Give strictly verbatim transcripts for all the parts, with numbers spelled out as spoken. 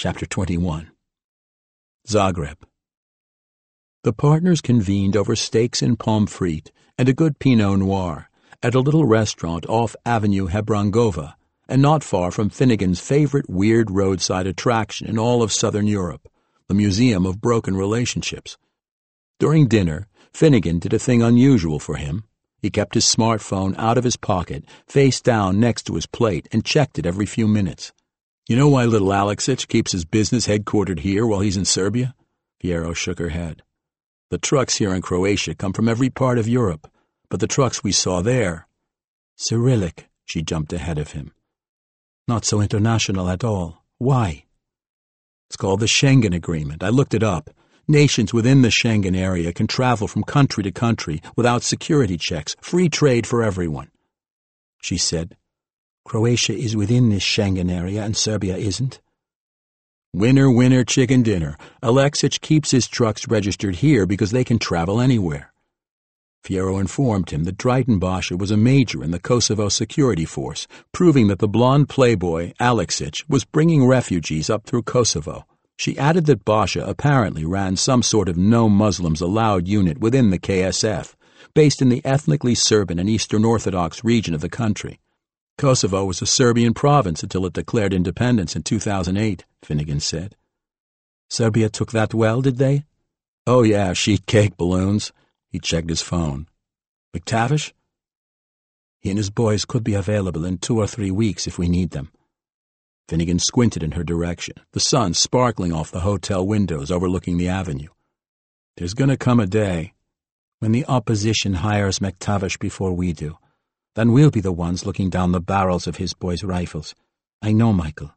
Chapter twenty-one. Zagreb. The partners convened over steaks and pommes frites and a good Pinot Noir at a little restaurant off Avenue Hebrangova, and not far from Finnegan's favorite weird roadside attraction in all of southern Europe, the Museum of Broken Relationships. During dinner, Finnegan did a thing unusual for him. He kept his smartphone out of his pocket, face down next to his plate, and checked it every few minutes. "You know why little Alexic keeps his business headquartered here while he's in Serbia?" Fiero shook her head. "The trucks here in Croatia come from every part of Europe, but the trucks we saw there—" "Cyrillic," she jumped ahead of him. "Not so international at all. Why?" "It's called the Schengen Agreement. I looked it up. Nations within the Schengen area can travel from country to country without security checks, free trade for everyone." She said, "Croatia is within this Schengen area and Serbia isn't." "Winner, winner, chicken dinner. Alexic keeps his trucks registered here because they can travel anywhere." Fiero informed him that Dryden Basha was a major in the Kosovo security force, proving that the blonde playboy, Alexic, was bringing refugees up through Kosovo. She added that Basha apparently ran some sort of no Muslims allowed unit within the K S F, based in the ethnically Serbian and Eastern Orthodox region of the country. "Kosovo was a Serbian province until it declared independence in two thousand eight, Finnegan said. "Serbia took that well, did they?" "Oh yeah, sheet cake balloons." He checked his phone. "McTavish?" "He and his boys could be available in two or three weeks if we need them." Finnegan squinted in her direction, the sun sparkling off the hotel windows overlooking the avenue. "There's gonna come a day when the opposition hires McTavish before we do. Then we'll be the ones looking down the barrels of his boys' rifles. I know, Michael."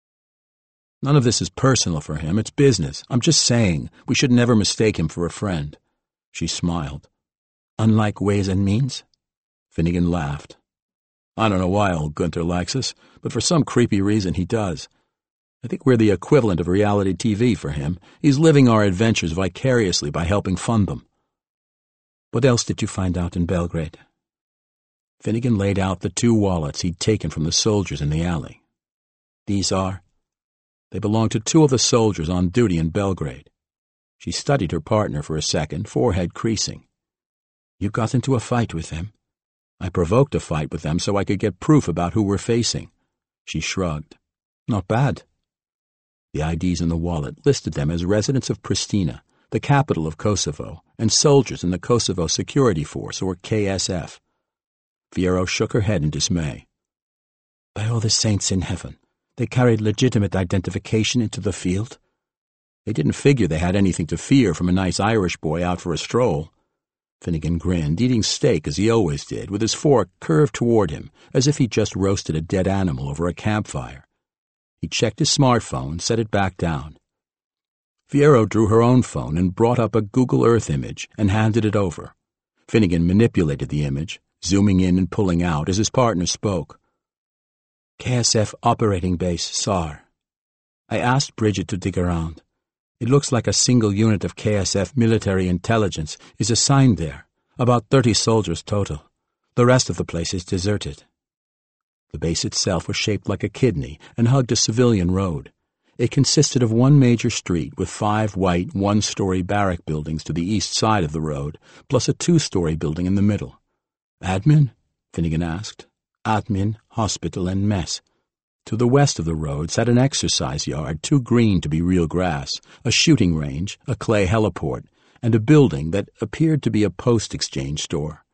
"None of this is personal for him. It's business. I'm just saying we should never mistake him for a friend." She smiled. "Unlike Ways and Means?" Finnegan laughed. "I don't know why old Gunther likes us, but for some creepy reason he does. I think we're the equivalent of reality T V for him. He's living our adventures vicariously by helping fund them." "What else did you find out in Belgrade?" Finnegan laid out the two wallets he'd taken from the soldiers in the alley. "These are—" "They belong to two of the soldiers on duty in Belgrade." She studied her partner for a second, forehead creasing. "You got into a fight with them?" "I provoked a fight with them so I could get proof about who we're facing." She shrugged. "Not bad." The I Ds in the wallet listed them as residents of Pristina, the capital of Kosovo, and soldiers in the Kosovo Security Force, or K S F. Fiero shook her head in dismay. "By all the saints in heaven, they carried legitimate identification into the field?" "They didn't figure they had anything to fear from a nice Irish boy out for a stroll." Finnegan grinned, eating steak as he always did, with his fork curved toward him, as if he'd just roasted a dead animal over a campfire. He checked his smartphone, set it back down. Fiero drew her own phone and brought up a Google Earth image and handed it over. Finnegan manipulated the image, zooming in and pulling out as his partner spoke. "K S F Operating Base, S A R. I asked Bridget to dig around. It looks like a single unit of K S F military intelligence is assigned there, about thirty soldiers total. The rest of the place is deserted." The base itself was shaped like a kidney and hugged a civilian road. It consisted of one major street with five white one-story barrack buildings to the east side of the road, plus a two-story building in the middle. "Admin?" Finnegan asked. "Admin, hospital, and mess." To the west of the road sat an exercise yard too green to be real grass, a shooting range, a clay heliport, and a building that appeared to be a post-exchange store.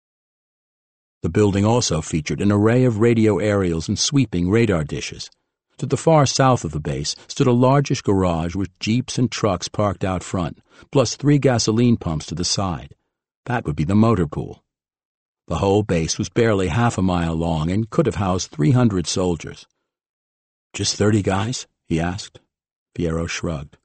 The building also featured an array of radio aerials and sweeping radar dishes. To the far south of the base stood a largish garage with jeeps and trucks parked out front, plus three gasoline pumps to the side. That would be the motor pool. The whole base was barely half a mile long and could have housed three hundred soldiers. "Just thirty guys?" he asked. Fiero shrugged.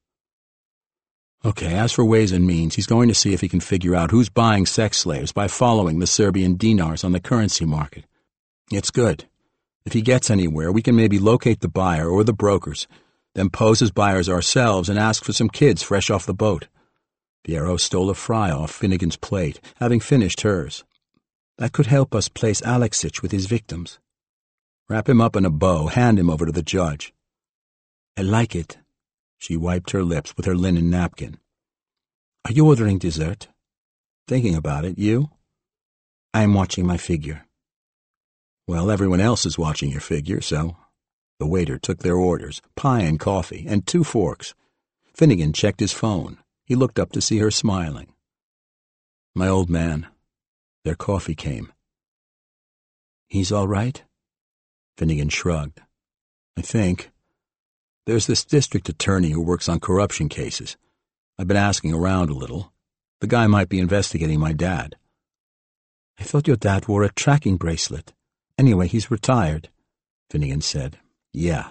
"Okay, as for Ways and Means, he's going to see if he can figure out who's buying sex slaves by following the Serbian dinars on the currency market. It's good. If he gets anywhere, we can maybe locate the buyer or the brokers, then pose as buyers ourselves and ask for some kids fresh off the boat." Fiero stole a fry off Finnegan's plate, having finished hers. "That could help us place Alexic with his victims." "Wrap him up in a bow, hand him over to the judge." I like it. She wiped her lips with her linen napkin. Are you ordering dessert? Thinking about it. You? I am watching my figure. Well, everyone else is watching your figure, so... The waiter took their orders, pie and coffee, and two forks. Finnegan checked his phone. He looked up to see her smiling. My old man. Their coffee came. He's all right? Finnegan shrugged. I think. There's this district attorney who works on corruption cases. I've been asking around a little. The guy might be investigating my dad. I thought your dad wore a tracking bracelet. Anyway, he's retired, Finnegan said. Yeah.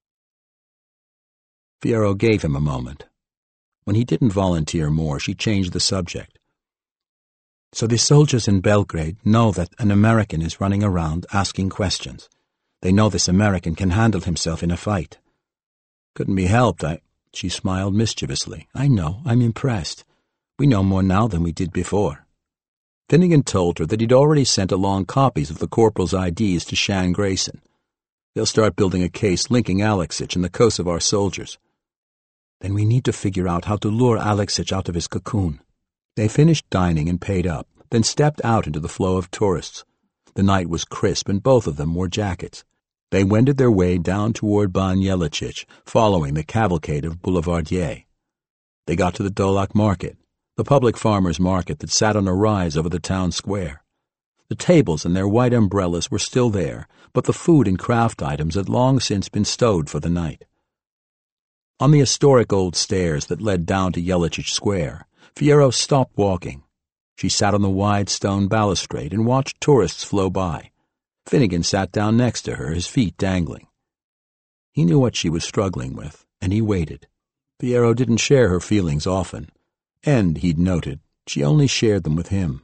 Fierro gave him a moment. When he didn't volunteer more, she changed the subject. So the soldiers in Belgrade know that an American is running around asking questions. They know this American can handle himself in a fight. Couldn't be helped, I... She smiled mischievously. I know, I'm impressed. We know more now than we did before. Finnegan told her that he'd already sent along copies of the corporal's I Ds to Shan Grayson. They'll start building a case linking Alexic and the Kosovar soldiers. Then we need to figure out how to lure Alexic out of his cocoon. They finished dining and paid up, then stepped out into the flow of tourists. The night was crisp and both of them wore jackets. They wended their way down toward Ban Jelicic, following the cavalcade of boulevardiers. They got to the Dolak Market, the public farmers' market that sat on a rise over the town square. The tables and their white umbrellas were still there, but the food and craft items had long since been stowed for the night. On the historic old stairs that led down to Jelicic Square, Fierro stopped walking. She sat on the wide stone balustrade and watched tourists flow by. Finnegan sat down next to her, his feet dangling. He knew what she was struggling with, and he waited. Fierro didn't share her feelings often, and, he'd noted, she only shared them with him.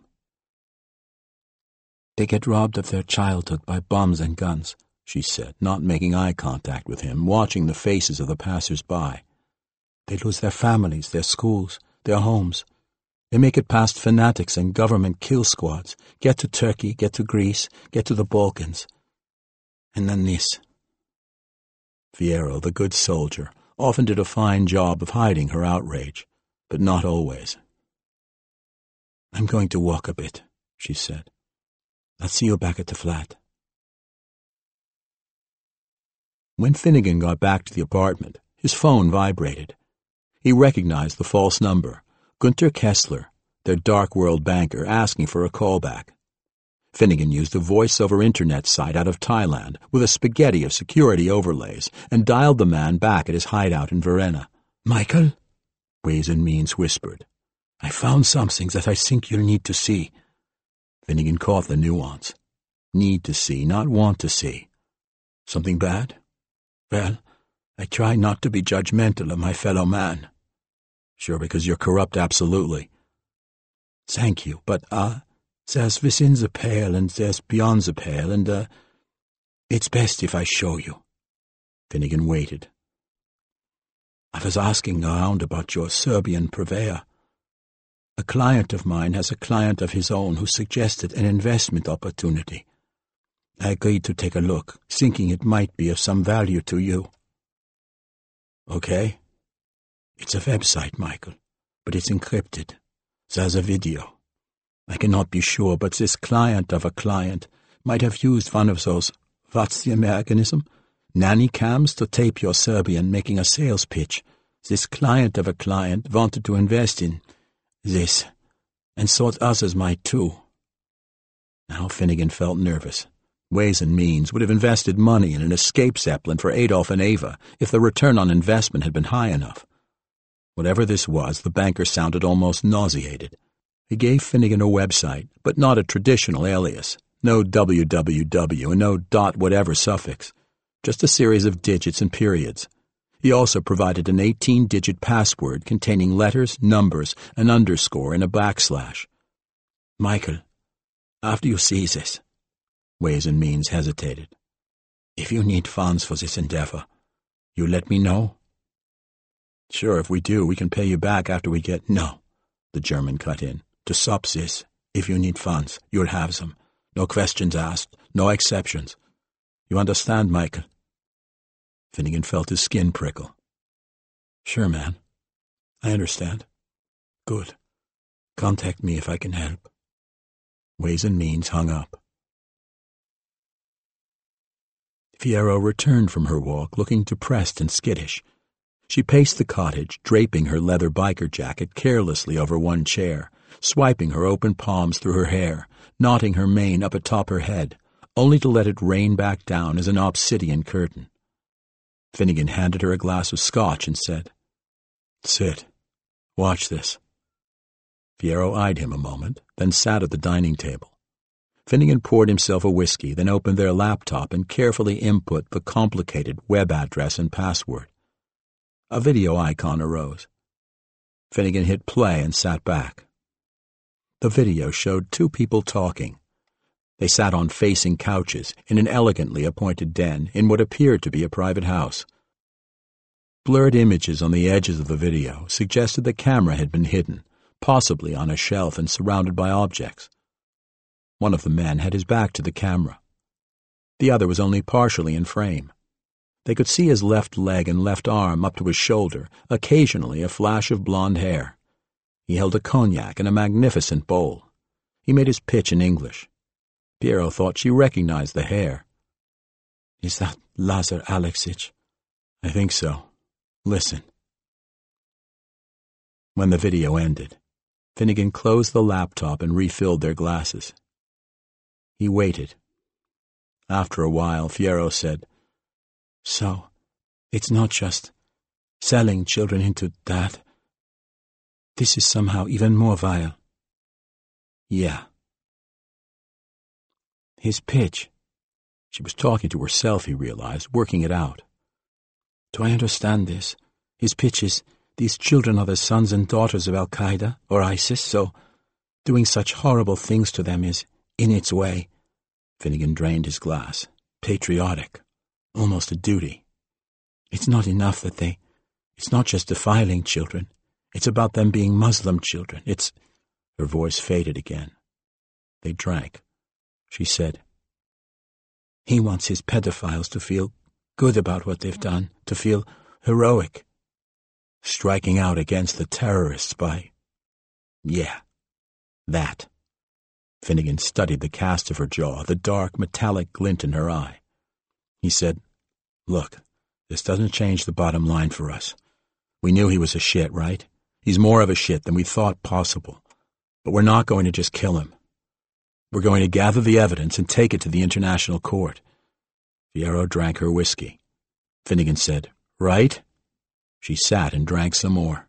They get robbed of their childhood by bombs and guns, she said, not making eye contact with him, watching the faces of the passers-by. They lose their families, their schools, their homes. They make it past fanatics and government kill squads, get to Turkey, get to Greece, get to the Balkans. And then this. Fierro, the good soldier, often did a fine job of hiding her outrage, but not always. I'm going to walk a bit, she said. I'll see you back at the flat. When Finnegan got back to the apartment, his phone vibrated. He recognized the false number. Gunter Kessler, their dark world banker, asking for a callback. Finnegan used a voice-over internet site out of Thailand with a spaghetti of security overlays and dialed the man back at his hideout in Verena. Michael? Ways and Means whispered. I found something that I think you'll need to see. Finnegan caught the nuance. Need to see, not want to see. Something bad? Well, I try not to be judgmental of my fellow man. Sure, because you're corrupt, absolutely. Thank you, but, uh, there's within the pale and there's beyond the pale, and, uh, it's best if I show you. Finnegan waited. I was asking around about your Serbian purveyor. A client of mine has a client of his own who suggested an investment opportunity. I agreed to take a look, thinking it might be of some value to you. Okay. It's a website, Michael, but it's encrypted. There's a video. I cannot be sure, but this client of a client might have used one of those, what's the Americanism? Nanny cams to tape your Serbian making a sales pitch. This client of a client wanted to invest in this, and thought others might too. Now Finnegan felt nervous. Ways and Means would have invested money in an escape Zeppelin for Adolf and Ava if the return on investment had been high enough. Whatever this was, the banker sounded almost nauseated. He gave Finnegan a website, but not a traditional alias. No www and no dot whatever suffix. Just a series of digits and periods. He also provided an eighteen-digit password containing letters, numbers, an underscore, and a backslash. Michael, after you see this, Ways and Means hesitated. If you need funds for this endeavor, you let me know? Sure, if we do, we can pay you back after we get... No, the German cut in. To stop this, if you need funds, you'll have them. No questions asked, no exceptions. You understand, Michael? Finnegan felt his skin prickle. Sure, man. I understand. Good. Contact me if I can help. Ways and Means hung up. Fierro returned from her walk looking depressed and skittish. She paced the cottage, draping her leather biker jacket carelessly over one chair, swiping her open palms through her hair, knotting her mane up atop her head, only to let it rain back down as an obsidian curtain. Finnegan handed her a glass of scotch and said, Sit. Watch this. Fierro eyed him a moment, then sat at the dining table. Finnegan poured himself a whiskey, then opened their laptop and carefully input the complicated web address and password. A video icon arose. Finnegan hit play and sat back. The video showed two people talking. They sat on facing couches in an elegantly appointed den in what appeared to be a private house. Blurred images on the edges of the video suggested the camera had been hidden, possibly on a shelf and surrounded by objects. One of the men had his back to the camera. The other was only partially in frame. They could see his left leg and left arm up to his shoulder, occasionally a flash of blonde hair. He held a cognac in a magnificent bowl. He made his pitch in English. Fierro thought she recognized the hair. Is that Lazar Aleksich? I think so. Listen. When the video ended, Finnegan closed the laptop and refilled their glasses. He waited. After a while, Fierro said, So, it's not just selling children into that. This is somehow even more vile. Yeah. His pitch. She was talking to herself, he realized, working it out. Do I understand this? His pitch is, these children are the sons and daughters of Al-Qaeda or ISIS, so doing such horrible things to them is, in its way, Finnegan drained his glass, patriotic, almost a duty. It's not enough that they, it's not just defiling children, it's about them being Muslim children, it's, her voice faded again. They drank. She said, He wants his pedophiles to feel good about what they've done, to feel heroic, striking out against the terrorists by, yeah, that. Finnegan studied the cast of her jaw, the dark, metallic glint in her eye. He said, Look, this doesn't change the bottom line for us. We knew he was a shit, right? He's more of a shit than we thought possible. But we're not going to just kill him. We're going to gather the evidence and take it to the International Court. Fierro drank her whiskey. Finnegan said, Right? She sat and drank some more.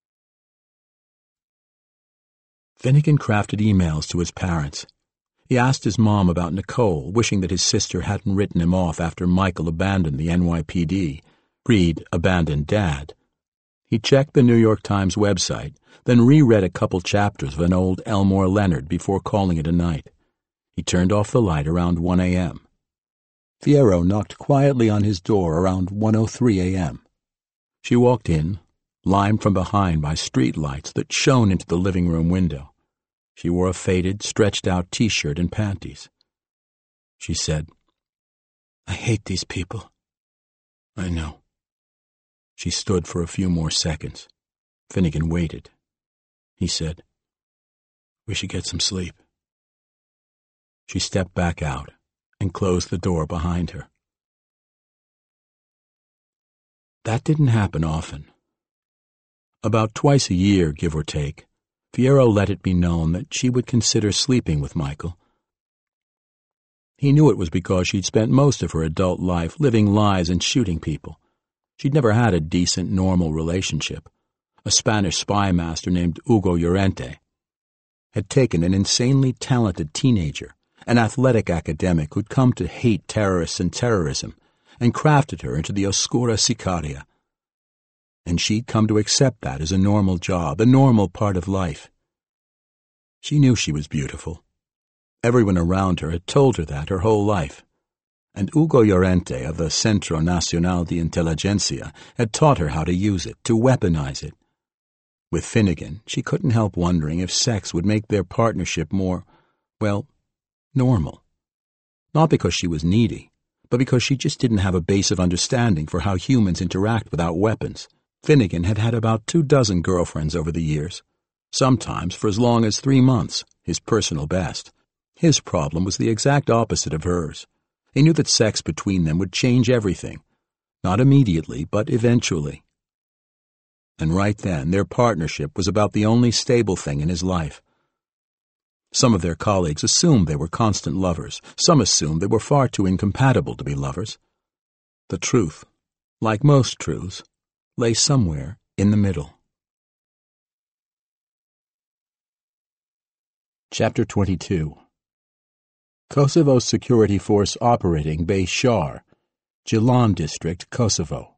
Finnegan crafted emails to his parents. He asked his mom about Nicole, wishing that his sister hadn't written him off after Michael abandoned the N Y P D. Read, abandoned Dad. He checked the New York Times website, then reread a couple chapters of an old Elmore Leonard before calling it a night. He turned off the light around one a.m. Fierro knocked quietly on his door around one oh three a.m. She walked in, limed from behind by street lights that shone into the living room window. She wore a faded, stretched-out T-shirt and panties. She said, I hate these people. I know. She stood for a few more seconds. Finnegan waited. He said, We should get some sleep. She stepped back out and closed the door behind her. That didn't happen often. About twice a year, give or take, Fierro let it be known that she would consider sleeping with Michael. He knew it was because she'd spent most of her adult life living lies and shooting people. She'd never had a decent, normal relationship. A Spanish spy master named Hugo Llorente had taken an insanely talented teenager, an athletic academic who'd come to hate terrorists and terrorism, and crafted her into the Oscura Sicaria. And she'd come to accept that as a normal job, a normal part of life. She knew she was beautiful. Everyone around her had told her that her whole life. And Hugo Llorente of the Centro Nacional de Inteligencia had taught her how to use it, to weaponize it. With Finnegan, she couldn't help wondering if sex would make their partnership more, well, normal. Not because she was needy, but because she just didn't have a base of understanding for how humans interact without weapons. Finnegan had had about two dozen girlfriends over the years, sometimes for as long as three months, his personal best. His problem was the exact opposite of hers. He knew that sex between them would change everything, not immediately, but eventually. And right then, their partnership was about the only stable thing in his life. Some of their colleagues assumed they were constant lovers. Some assumed they were far too incompatible to be lovers. The truth, like most truths, lay somewhere in the middle. Chapter twenty-two. Kosovo Security Force Operating Base Shar, Gilan District, Kosovo.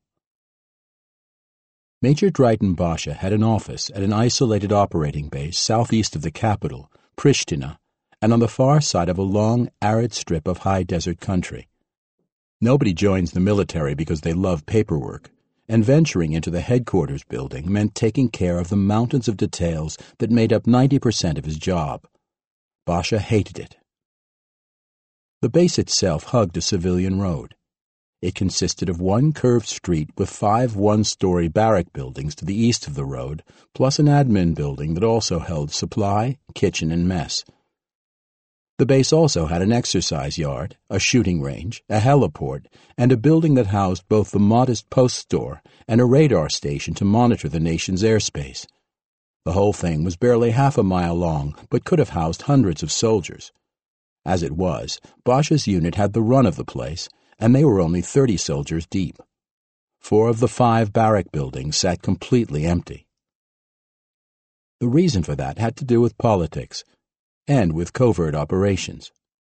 Major Drayton Basha had an office at an isolated operating base southeast of the capital, Pristina, and on the far side of a long, arid strip of high desert country. Nobody joins the military because they love paperwork, and venturing into the headquarters building meant taking care of the mountains of details that made up ninety percent of his job. Basha hated it. The base itself hugged a civilian road. It consisted of one curved street with five one-story barrack buildings to the east of the road, plus an admin building that also held supply, kitchen, and mess. The base also had an exercise yard, a shooting range, a heliport, and a building that housed both the modest post store and a radar station to monitor the nation's airspace. The whole thing was barely half a mile long, but could have housed hundreds of soldiers. As it was, Basha's unit had the run of the place, and they were only thirty soldiers deep. Four of the five barrack buildings sat completely empty. The reason for that had to do with politics, and with covert operations.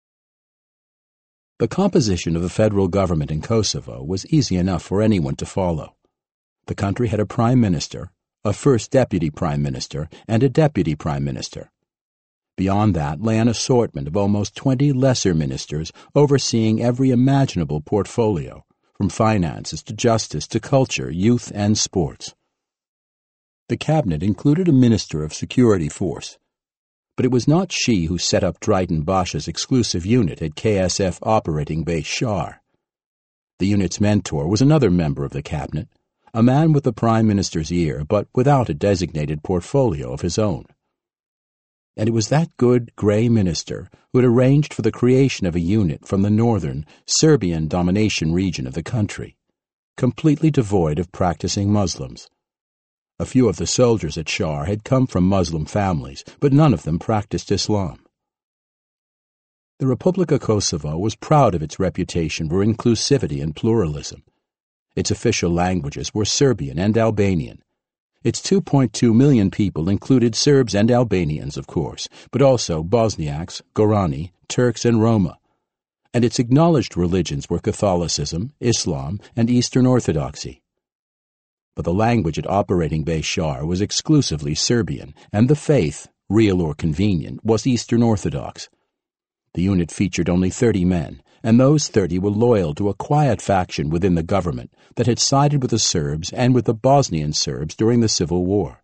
The composition of the federal government in Kosovo was easy enough for anyone to follow. The country had a prime minister, a first deputy prime minister, and a deputy prime minister. Beyond that lay an assortment of almost twenty lesser ministers overseeing every imaginable portfolio, from finances to justice to culture, youth, and sports. The cabinet included a minister of security force, but it was not she who set up Drayton Basha's exclusive unit at K S F Operating Base Shar. The unit's mentor was another member of the cabinet, a man with the prime minister's ear, but without a designated portfolio of his own. And it was that good gray minister who had arranged for the creation of a unit from the northern, Serbian domination region of the country, completely devoid of practicing Muslims. A few of the soldiers at Shar had come from Muslim families, but none of them practiced Islam. The Republika Kosovo was proud of its reputation for inclusivity and pluralism. Its official languages were Serbian and Albanian. Its two point two million people included Serbs and Albanians, of course, but also Bosniaks, Gorani, Turks, and Roma. And its acknowledged religions were Catholicism, Islam, and Eastern Orthodoxy. But the language at Operating Base Shar was exclusively Serbian, and the faith, real or convenient, was Eastern Orthodox. The unit featured only thirty men, and those thirty were loyal to a quiet faction within the government that had sided with the Serbs and with the Bosnian Serbs during the Civil War.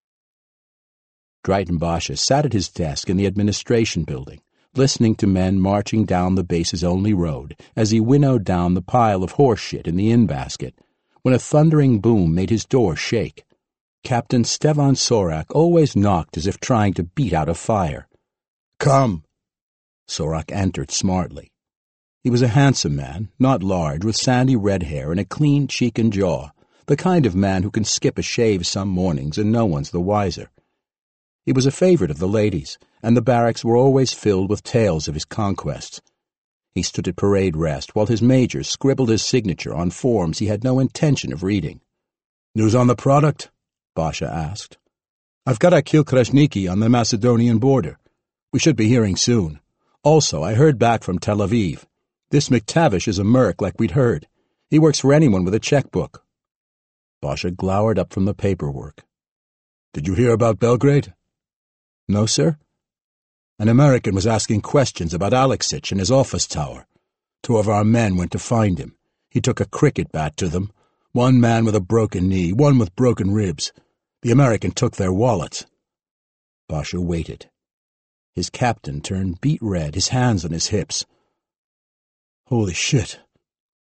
Drayton Basha sat at his desk in the administration building, listening to men marching down the base's only road as he winnowed down the pile of horse shit in the in-basket, when a thundering boom made his door shake. Captain Stevan Sorak always knocked as if trying to beat out a fire. "Come!" Sorak entered smartly. He was a handsome man, not large, with sandy red hair and a clean cheek and jaw, the kind of man who can skip a shave some mornings and no one's the wiser. He was a favorite of the ladies, and the barracks were always filled with tales of his conquests. He stood at parade rest while his majors scribbled his signature on forms he had no intention of reading. "News on the product?" Basha asked. "I've got Akil Krasniki on the Macedonian border. We should be hearing soon. Also, I heard back from Tel Aviv. This McTavish is a merc like we'd heard. He works for anyone with a checkbook." Basha glowered up from the paperwork. "Did you hear about Belgrade?" "No, sir." "An American was asking questions about Alexic and his office tower. Two of our men went to find him. He took a cricket bat to them. One man with a broken knee, one with broken ribs. The American took their wallets." Basha waited. His captain turned beet red, his hands on his hips. "Holy shit,"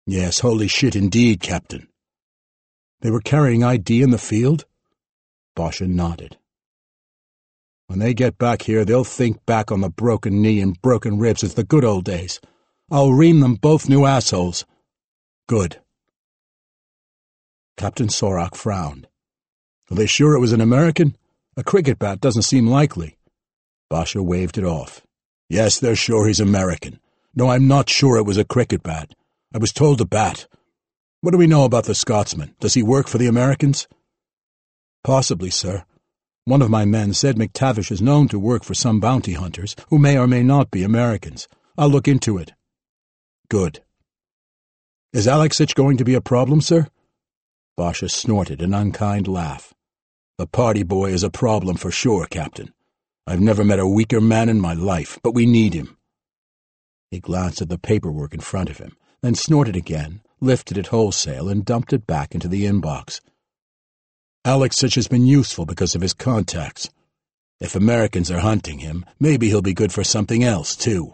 Yes, holy shit indeed, Captain. They were carrying I D in the field? Basha nodded. When they get back here, they'll think back on the broken knee and broken ribs as the good old days. I'll ream them both new assholes. Good. Captain Sorak frowned. Are they sure it was an American? A cricket bat doesn't seem likely. Basha waved it off. Yes, they're sure he's American. No, I'm not sure it was a cricket bat. I was told a bat. What do we know about the Scotsman? Does he work for the Americans? Possibly, sir. One of my men said McTavish is known to work for some bounty hunters who may or may not be Americans. I'll look into it. Good. Is Alexic going to be a problem, sir? Basha snorted an unkind laugh. The party boy is a problem for sure, Captain. I've never met a weaker man in my life, but we need him. He glanced at the paperwork in front of him, then snorted again, lifted it wholesale, and dumped it back into the inbox. Alexic has been useful because of his contacts. If Americans are hunting him, maybe he'll be good for something else, too.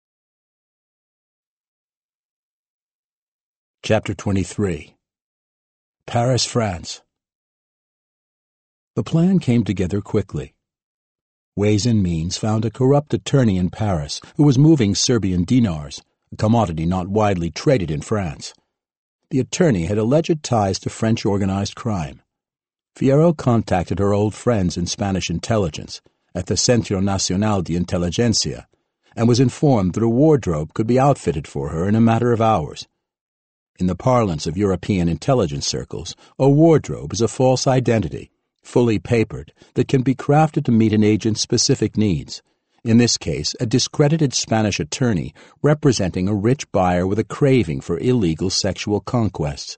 Chapter twenty-three. Paris, France. The plan came together quickly. Ways and Means found a corrupt attorney in Paris who was moving Serbian dinars, a commodity not widely traded in France. The attorney had alleged ties to French organized crime. Fierro contacted her old friends in Spanish intelligence at the Centro Nacional de Inteligencia and was informed that a wardrobe could be outfitted for her in a matter of hours. In the parlance of European intelligence circles, a wardrobe is a false identity, fully papered, that can be crafted to meet an agent's specific needs. In this case, a discredited Spanish attorney representing a rich buyer with a craving for illegal sexual conquests.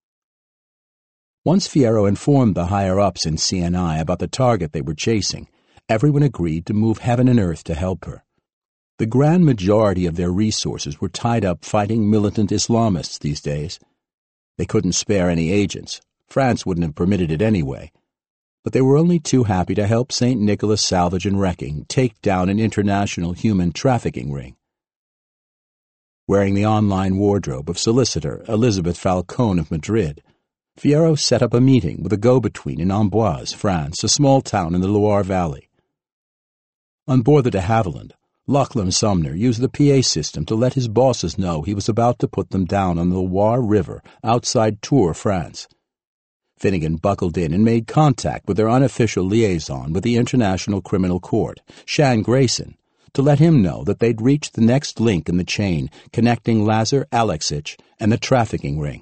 Once Fierro informed the higher-ups in C N I about the target they were chasing, everyone agreed to move heaven and earth to help her. The grand majority of their resources were tied up fighting militant Islamists these days. They couldn't spare any agents. France wouldn't have permitted it anyway. But they were only too happy to help Saint Nicholas Salvage and Wrecking take down an international human trafficking ring. Wearing the online wardrobe of solicitor Elizabeth Falcone of Madrid, Fierro set up a meeting with a go-between in Amboise, France, a small town in the Loire Valley. On board the de Havilland, Lachlan Sumner used the P A system to let his bosses know he was about to put them down on the Loire River outside Tours, France. Finnegan buckled in and made contact with their unofficial liaison with the International Criminal Court, Shan Grayson, to let him know that they'd reached the next link in the chain connecting Lazar Alexic and the trafficking ring.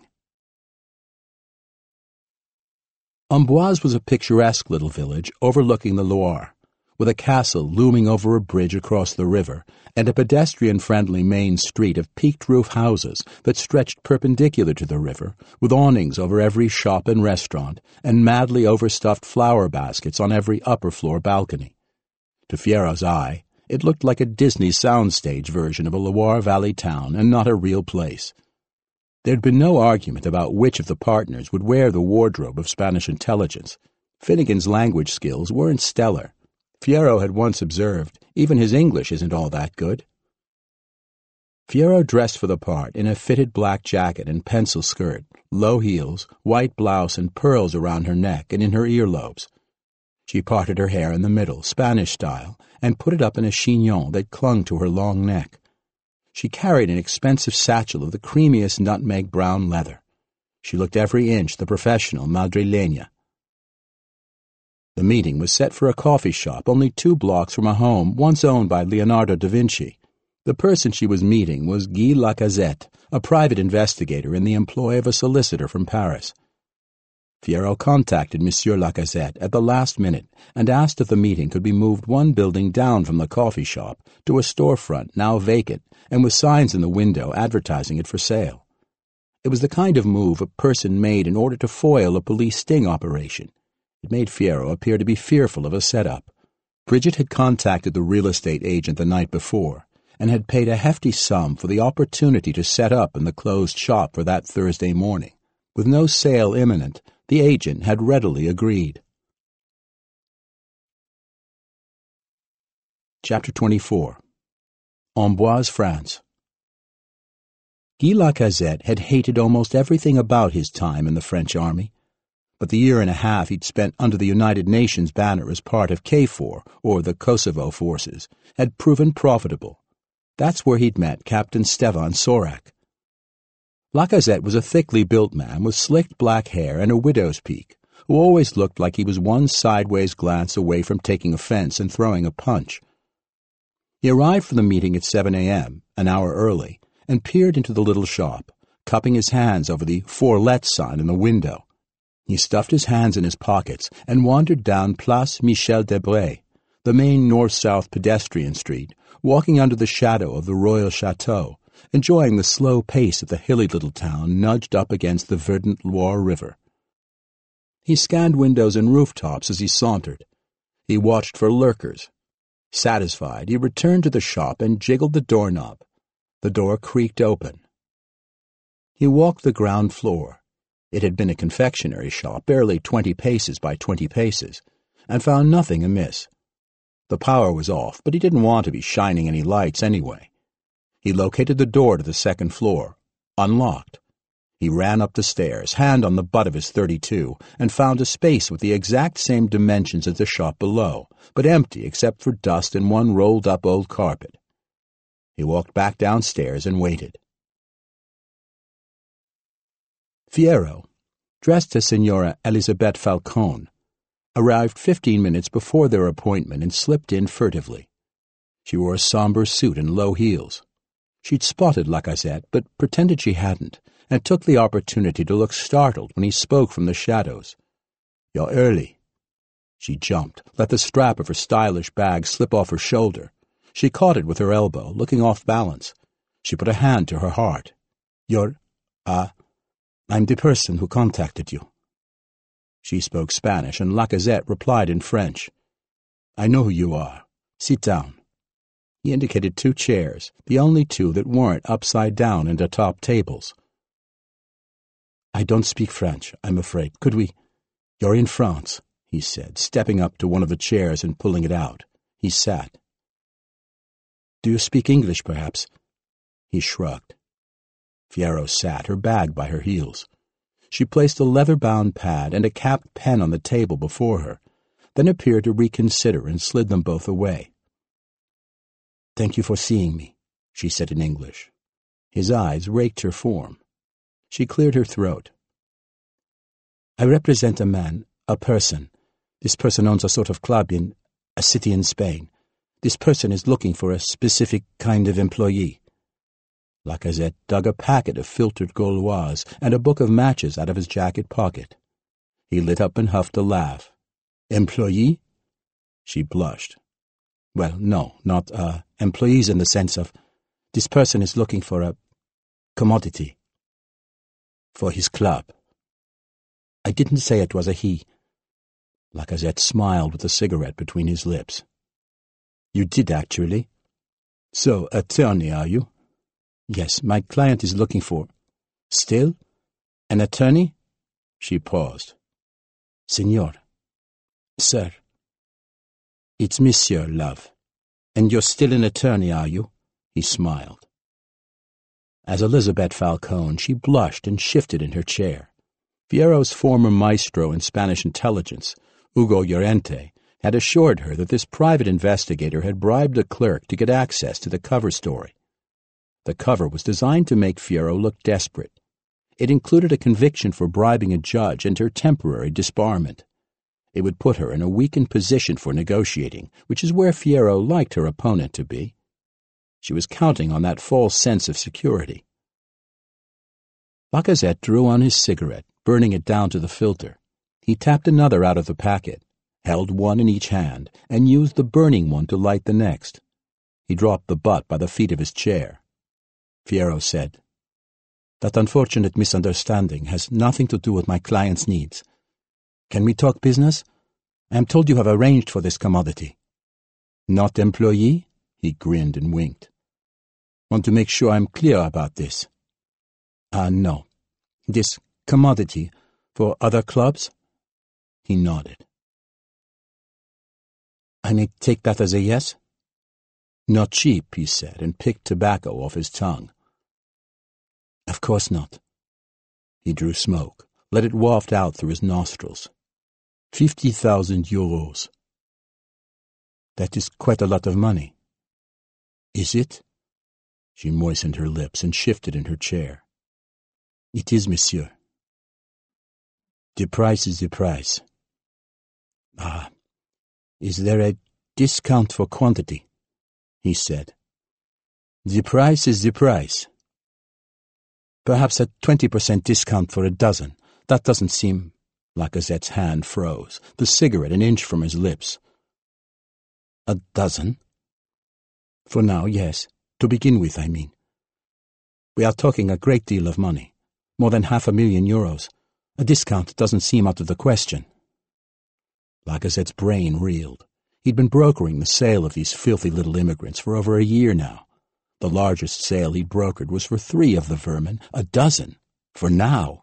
Amboise was a picturesque little village overlooking the Loire, with a castle looming over a bridge across the river and a pedestrian-friendly main street of peaked-roof houses that stretched perpendicular to the river, with awnings over every shop and restaurant and madly overstuffed flower baskets on every upper-floor balcony. To Fierro's eye, it looked like a Disney soundstage version of a Loire Valley town and not a real place. There'd been no argument about which of the partners would wear the wardrobe of Spanish intelligence. Finnegan's language skills weren't stellar. Fierro had once observed, even his English isn't all that good. Fierro dressed for the part in a fitted black jacket and pencil skirt, low heels, white blouse, and pearls around her neck and in her earlobes. She parted her hair in the middle, Spanish style, and put it up in a chignon that clung to her long neck. She carried an expensive satchel of the creamiest nutmeg-brown leather. She looked every inch the professional madrileña. The meeting was set for a coffee shop only two blocks from a home once owned by Leonardo da Vinci. The person she was meeting was Guy Lacazette, a private investigator in the employ of a solicitor from Paris. Fierro contacted Monsieur Lacazette at the last minute and asked if the meeting could be moved one building down from the coffee shop to a storefront now vacant and with signs in the window advertising it for sale. It was the kind of move a person made in order to foil a police sting operation. It made Fierro appear to be fearful of a setup. Bridget had contacted the real estate agent the night before and had paid a hefty sum for the opportunity to set up in the closed shop for that Thursday morning. With no sale imminent, the agent had readily agreed. Chapter twenty-four. Amboise, France. Guy Lacazette had hated almost everything about his time in the French army, but the year and a half he'd spent under the United Nations banner as part of K four, or the Kosovo forces, had proven profitable. That's where he'd met Captain Stevan Sorak. Lacazette was a thickly built man with slicked black hair and a widow's peak, who always looked like he was one sideways glance away from taking offense and throwing a punch. He arrived for the meeting at seven a.m., an hour early, and peered into the little shop, cupping his hands over the "For Let" sign in the window. He stuffed his hands in his pockets and wandered down Place Michel Debré, the main north-south pedestrian street, walking under the shadow of the Royal Chateau, enjoying the slow pace of the hilly little town nudged up against the verdant Loire River. He scanned windows and rooftops as he sauntered. He watched for lurkers. Satisfied, he returned to the shop and jiggled the doorknob. The door creaked open. He walked the ground floor. It had been a confectionery shop, barely twenty paces by twenty paces, and found nothing amiss. The power was off, but he didn't want to be shining any lights anyway. He located the door to the second floor, unlocked. He ran up the stairs, hand on the butt of his thirty-two, and found a space with the exact same dimensions as the shop below, but empty except for dust and one rolled-up old carpet. He walked back downstairs and waited. Fierro, dressed as Signora Elisabeth Falcone, arrived fifteen minutes before their appointment and slipped in furtively. She wore a somber suit and low heels. She'd spotted Lacazette, but pretended she hadn't, and took the opportunity to look startled when he spoke from the shadows. "You're early." She jumped, let the strap of her stylish bag slip off her shoulder. She caught it with her elbow, looking off balance. She put a hand to her heart. "You're, uh, I'm the person who contacted you." She spoke Spanish, and Lacazette replied in French. "I know who you are. Sit down." He indicated two chairs, the only two that weren't upside down into top tables. "I don't speak French, I'm afraid. Could we—" "You're in France," he said, stepping up to one of the chairs and pulling it out. He sat. "Do you speak English, perhaps?" He shrugged. Fierro sat, her bag by her heels. She placed a leather-bound pad and a capped pen on the table before her, then appeared to reconsider and slid them both away. "Thank you for seeing me," she said in English. His eyes raked her form. She cleared her throat. "I represent a man, a person. This person owns a sort of club in a city in Spain. This person is looking for a specific kind of employee." Lacazette dug a packet of filtered Gauloise and a book of matches out of his jacket pocket. He lit up and huffed a laugh. "Employee?" She blushed. "Well, no, not, uh, employees in the sense of, this person is looking for a commodity. For his club." "I didn't say it was a he." Lacazette smiled with a cigarette between his lips. "You did, actually. So, attorney, are you?" "Yes, my client is looking for—" "Still? An attorney?" She paused. "Signor." "Sir." "It's Monsieur, love. And you're still an attorney, are you?" He smiled. As Elisabeth Falcone, she blushed and shifted in her chair. Fierro's former maestro in Spanish intelligence, Hugo Llorente, had assured her that this private investigator had bribed a clerk to get access to the cover story. The cover was designed to make Fierro look desperate. It included a conviction for bribing a judge and her temporary disbarment. It would put her in a weakened position for negotiating, which is where Fierro liked her opponent to be. She was counting on that false sense of security. Lacazette drew on his cigarette, burning it down to the filter. He tapped another out of the packet, held one in each hand, and used the burning one to light the next. He dropped the butt by the feet of his chair. Fierro said, "That unfortunate misunderstanding has nothing to do with my client's needs. Can we talk business? I am told you have arranged for this commodity." "Not employee?" He grinned and winked. "Want to make sure I'm clear about this." Ah, uh, no. This commodity for other clubs?" He nodded. "I may take that as a yes?" "Not cheap," he said, and picked tobacco off his tongue. Of course not. He drew smoke, let it waft out through his nostrils. Fifty thousand euros. That is quite a lot of money. Is it? She moistened her lips and shifted in her chair. It is, monsieur. The price is the price. Ah, is there a discount for quantity? He said. The price is the price. Perhaps a twenty percent discount for a dozen. That doesn't seem... Lacazette's hand froze, the cigarette an inch from his lips. A dozen? For now, yes. To begin with, I mean. We are talking a great deal of money. More than half a million euros. A discount doesn't seem out of the question. Lacazette's brain reeled. He'd been brokering the sale of these filthy little immigrants for over a year now. The largest sale he'd brokered was for three of the vermin, a dozen. For now.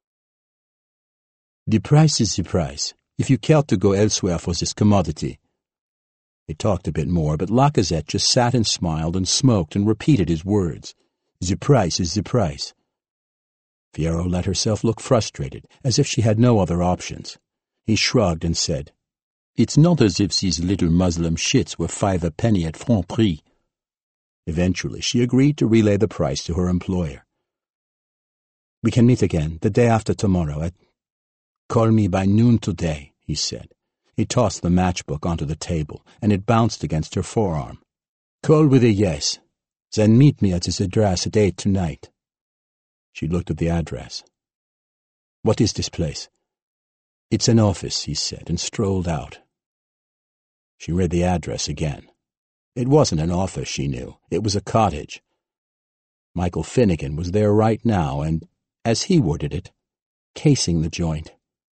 The price is the price, if you care to go elsewhere for this commodity. They talked a bit more, but Lacazette just sat and smiled and smoked and repeated his words. The price is the price. Fierro let herself look frustrated, as if she had no other options. He shrugged and said, It's not as if these little Muslim shits were five a penny at franc prix. Eventually, she agreed to relay the price to her employer. We can meet again, the day after tomorrow, at... Call me by noon today, he said. He tossed the matchbook onto the table, and it bounced against her forearm. Call with a yes. Then meet me at this address at eight tonight. She looked at the address. What is this place? It's an office, he said, and strolled out. She read the address again. It wasn't an office, she knew. It was a cottage. Michael Finnegan was there right now, and, as he worded it, casing the joint.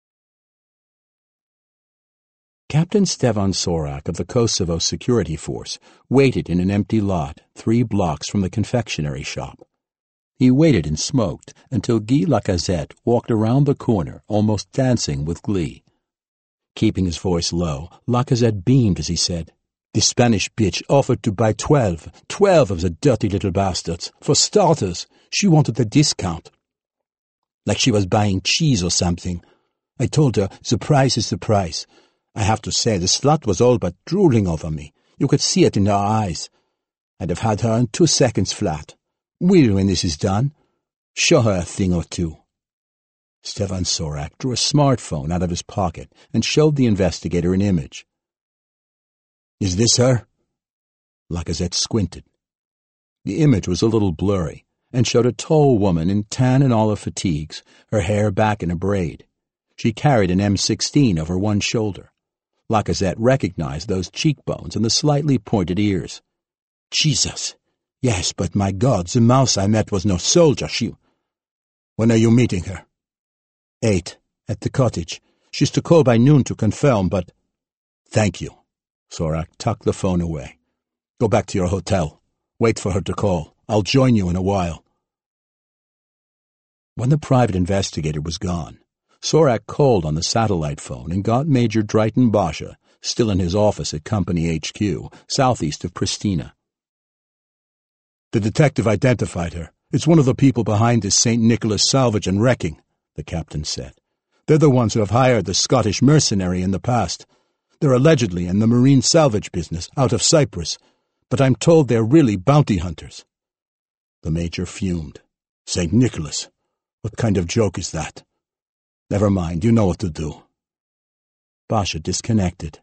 Captain Stevan Sorak of the Kosovo Security Force waited in an empty lot three blocks from the confectionery shop. He waited and smoked until Guy Lacazette walked around the corner, almost dancing with glee. Keeping his voice low, Lacazette beamed as he said, The Spanish bitch offered to buy twelve, twelve of the dirty little bastards. For starters, she wanted a discount. Like she was buying cheese or something. I told her, the price is the price. I have to say, the slut was all but drooling over me. You could see it in her eyes. I'd have had her in two seconds flat. Will, when this is done, show her a thing or two. Stevan Sorak drew a smartphone out of his pocket and showed the investigator an image. Is this her? Lacazette squinted. The image was a little blurry and showed a tall woman in tan and olive fatigues, her hair back in a braid. She carried an M sixteen over one shoulder. Lacazette recognized those cheekbones and the slightly pointed ears. Jesus! Yes, but my God, the mouse I met was no soldier. She... When are you meeting her? Eight, at the cottage. She's to call by noon to confirm, but... Thank you. Sorak tucked the phone away. Go back to your hotel. Wait for her to call. I'll join you in a while. When the private investigator was gone, Sorak called on the satellite phone and got Major Drayton Basha, still in his office at Company H Q, southeast of Pristina. The detective identified her. It's one of the people behind this Saint Nicholas salvage and wrecking, the captain said. They're the ones who have hired the Scottish mercenary in the past. They're allegedly in the marine salvage business out of Cyprus, but I'm told they're really bounty hunters. The major fumed. Saint Nicholas? What kind of joke is that? Never mind, you know what to do. Basha disconnected.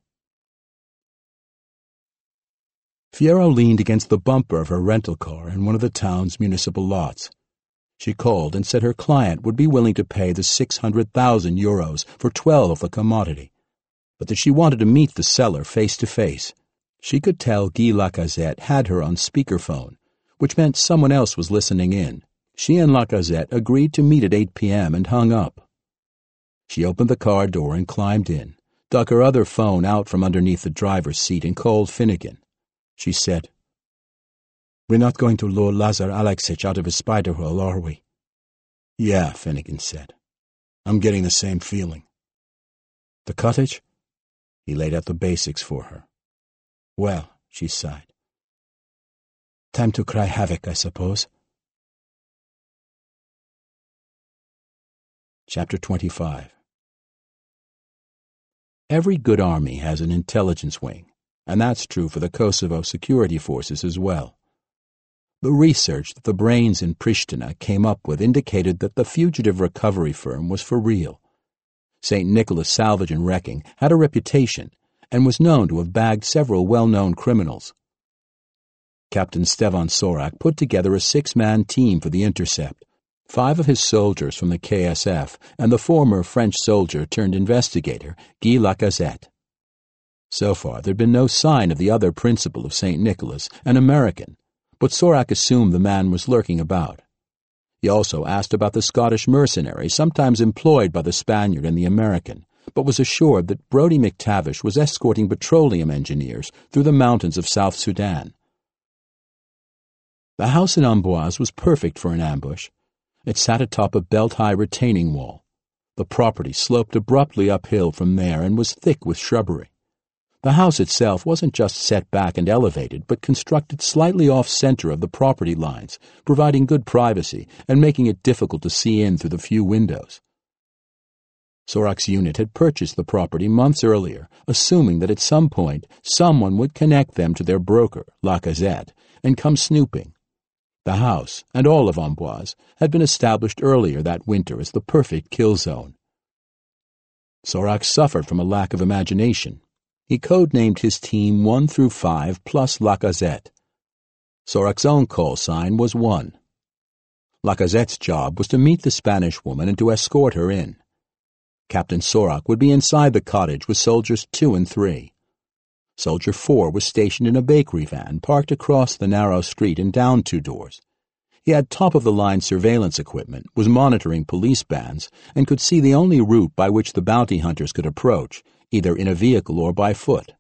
Fierro leaned against the bumper of her rental car in one of the town's municipal lots. She called and said her client would be willing to pay the six hundred thousand euros for twelve of the commodity, but that she wanted to meet the seller face to face. She could tell Guy Lacazette had her on speakerphone, which meant someone else was listening in. She and Lacazette agreed to meet at eight p.m. and hung up. She opened the car door and climbed in, dug her other phone out from underneath the driver's seat and called Finnegan. She said, We're not going to lure Lazar Alexic out of his spider hole, are we? Yeah, Finnegan said. I'm getting the same feeling. The cottage? He laid out the basics for her. Well, she sighed. Time to cry havoc, I suppose. Chapter twenty-five. Every good army has an intelligence wing, and that's true for the Kosovo security forces as well. The research that the brains in Pristina came up with indicated that the fugitive recovery firm was for real. Saint Nicholas Salvage and Wrecking had a reputation and was known to have bagged several well-known criminals. Captain Stevan Sorak put together a six-man team for the intercept, five of his soldiers from the K S F and the former French soldier turned investigator, Guy Lacazette. So far, there'd been no sign of the other principal of Saint Nicholas, an American, but Sorak assumed the man was lurking about. He also asked about the Scottish mercenary sometimes employed by the Spaniard and the American, but was assured that Brodie McTavish was escorting petroleum engineers through the mountains of South Sudan. The house in Amboise was perfect for an ambush. It sat atop a belt-high retaining wall. The property sloped abruptly uphill from there and was thick with shrubbery. The house itself wasn't just set back and elevated, but constructed slightly off-center of the property lines, providing good privacy and making it difficult to see in through the few windows. Sorak's unit had purchased the property months earlier, assuming that at some point someone would connect them to their broker, Lacazette, and come snooping. The house, and all of Amboise, had been established earlier that winter as the perfect kill zone. Sorak suffered from a lack of imagination. He codenamed his team one through five plus Lacazette. Sorak's own call sign was one. Lacazette's job was to meet the Spanish woman and to escort her in. Captain Sorak would be inside the cottage with soldiers two and three. Soldier four was stationed in a bakery van parked across the narrow street and down two doors. He had top-of-the-line surveillance equipment, was monitoring police bands, and could see the only route by which the bounty hunters could approach, either in a vehicle or by foot.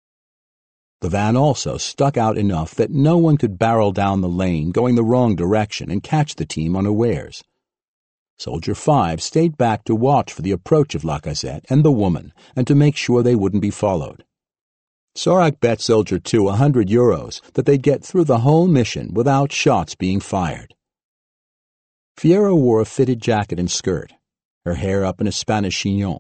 The van also stuck out enough that no one could barrel down the lane going the wrong direction and catch the team unawares. Soldier five stayed back to watch for the approach of Lacazette and the woman and to make sure they wouldn't be followed. Sorak bet Soldier two a hundred euros that they'd get through the whole mission without shots being fired. Fiero wore a fitted jacket and skirt, her hair up in a Spanish chignon.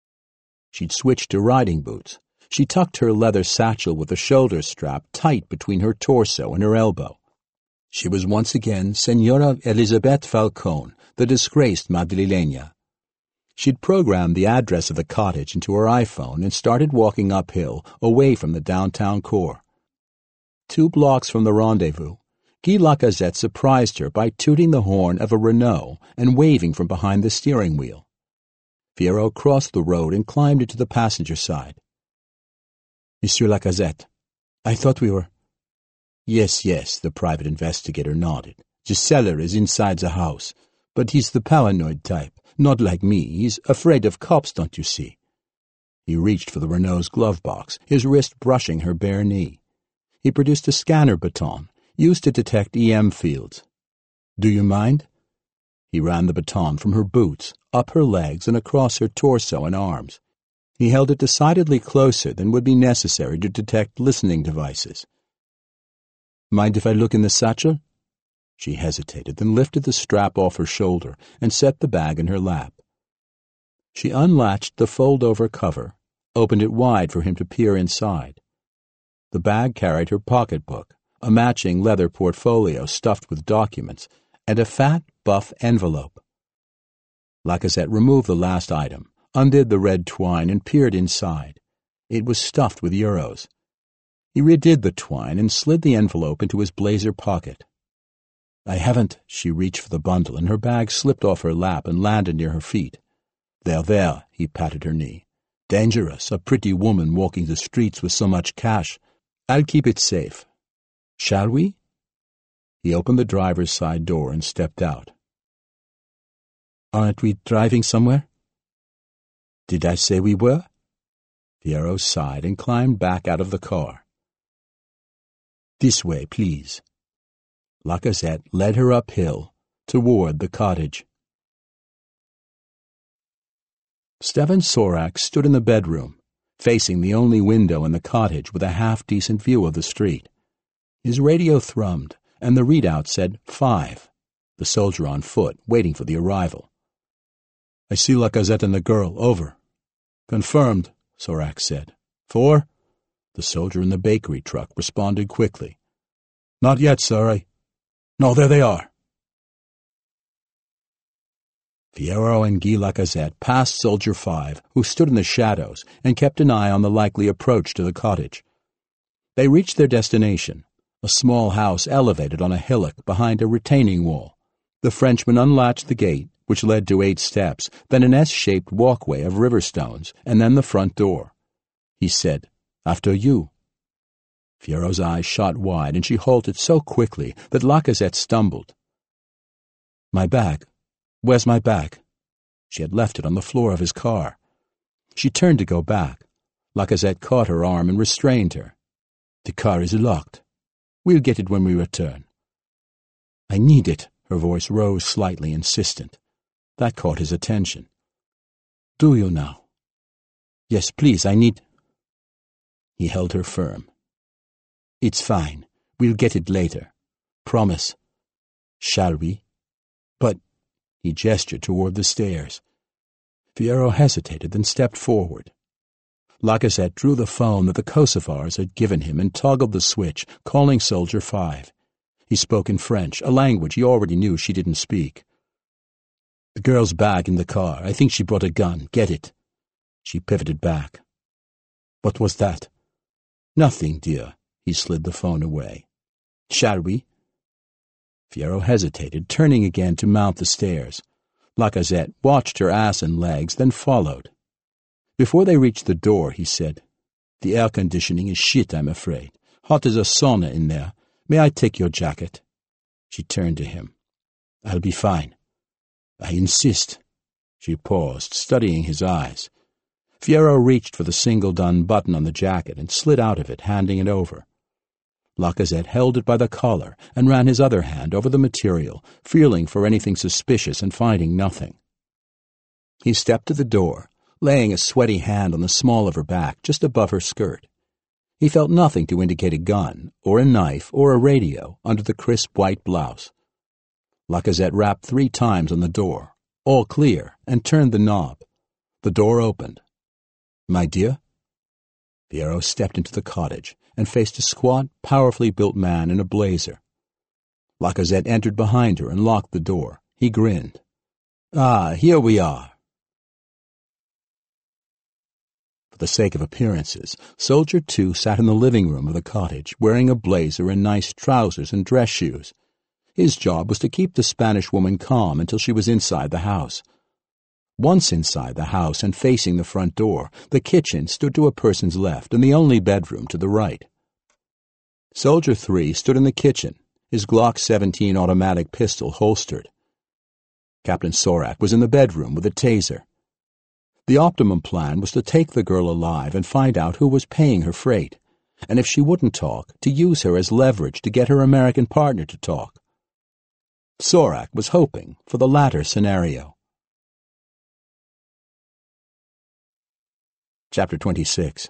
She'd switched to riding boots. She tucked her leather satchel with a shoulder strap tight between her torso and her elbow. She was once again Senora Elisabeth Falcone, the disgraced Madrileña. She'd programmed the address of the cottage into her iPhone and started walking uphill, away from the downtown core. Two blocks from the rendezvous, Guy Lacazette surprised her by tooting the horn of a Renault and waving from behind the steering wheel. Fiero crossed the road and climbed into the passenger side. "Monsieur Lacazette, I thought we were—" "Yes, yes," the private investigator nodded. "The cellar is inside the house, but he's the paranoid type. Not like me. He's afraid of cops, don't you see?" He reached for the Renault's glove box, his wrist brushing her bare knee. He produced a scanner baton, used to detect E M fields. "Do you mind?" He ran the baton from her boots, up her legs, and across her torso and arms. He held it decidedly closer than would be necessary to detect listening devices. "Mind if I look in the satchel?" She hesitated, then lifted the strap off her shoulder and set the bag in her lap. She unlatched the fold-over cover, opened it wide for him to peer inside. The bag carried her pocketbook, a matching leather portfolio stuffed with documents, and a fat, buff envelope. Lacazette removed the last item, undid the red twine, and peered inside. It was stuffed with euros. He redid the twine and slid the envelope into his blazer pocket. "I haven't—" She reached for the bundle, and her bag slipped off her lap and landed near her feet. "There, there," he patted her knee. "Dangerous, a pretty woman walking the streets with so much cash. I'll keep it safe. Shall we?" He opened the driver's side door and stepped out. "Aren't we driving somewhere?" "Did I say we were?" Fiero sighed and climbed back out of the car. "This way, please." Lacazette led her uphill, toward the cottage. Stevan Sorak stood in the bedroom, facing the only window in the cottage with a half-decent view of the street. His radio thrummed, and the readout said five, the soldier on foot, waiting for the arrival. I see Lacazette and the girl. Over. Confirmed, Sorak said. Four? The soldier in the bakery truck responded quickly. Not yet, sir. I... No, there they are. Fierro and Guy Lacazette passed Soldier Five, who stood in the shadows and kept an eye on the likely approach to the cottage. They reached their destination, a small house elevated on a hillock behind a retaining wall. The Frenchman unlatched the gate, which led to eight steps, then an S-shaped walkway of river stones, and then the front door. He said, After you. Fierro's eyes shot wide, and she halted so quickly that Lacazette stumbled. My bag. Where's my bag? She had left it on the floor of his car. She turned to go back. Lacazette caught her arm and restrained her. The car is locked. We'll get it when we return. I need it. Her voice rose slightly, insistent. That caught his attention. Do you now? Yes, please, I need... He held her firm. It's fine. We'll get it later. Promise. Shall we? But... He gestured toward the stairs. Fierro hesitated, then stepped forward. Lacazette drew the phone that the Kosovars had given him and toggled the switch, calling Soldier Five. He spoke in French, a language he already knew she didn't speak. The girl's bag in the car. I think she brought a gun. Get it. She pivoted back. What was that? Nothing, dear. He slid the phone away. Shall we? Fierro hesitated, turning again to mount the stairs. Lacazette watched her ass and legs, then followed. Before they reached the door, he said, The air conditioning is shit, I'm afraid. Hot as a sauna in there. May I take your jacket? She turned to him. I'll be fine. I insist. She paused, studying his eyes. Fierro reached for the single-done button on the jacket and slid out of it, handing it over. Lacazette held it by the collar and ran his other hand over the material, feeling for anything suspicious and finding nothing. He stepped to the door, laying a sweaty hand on the small of her back just above her skirt. He felt nothing to indicate a gun, or a knife, or a radio under the crisp white blouse. Lacazette rapped three times on the door, all clear, and turned the knob. The door opened. My dear? Fierro stepped into the cottage and faced a squat, powerfully built man in a blazer. Lacazette entered behind her and locked the door. He grinned. Ah, here we are. For the sake of appearances, Soldier Two sat in the living room of the cottage, wearing a blazer and nice trousers and dress shoes. His job was to keep the Spanish woman calm until she was inside the house. Once inside the house and facing the front door, the kitchen stood to a person's left and the only bedroom to the right. Soldier Three stood in the kitchen, his Glock seventeen automatic pistol holstered. Captain Sorak was in the bedroom with a taser. The optimum plan was to take the girl alive and find out who was paying her freight, and if she wouldn't talk, to use her as leverage to get her American partner to talk. Sorak was hoping for the latter scenario. Chapter twenty-six.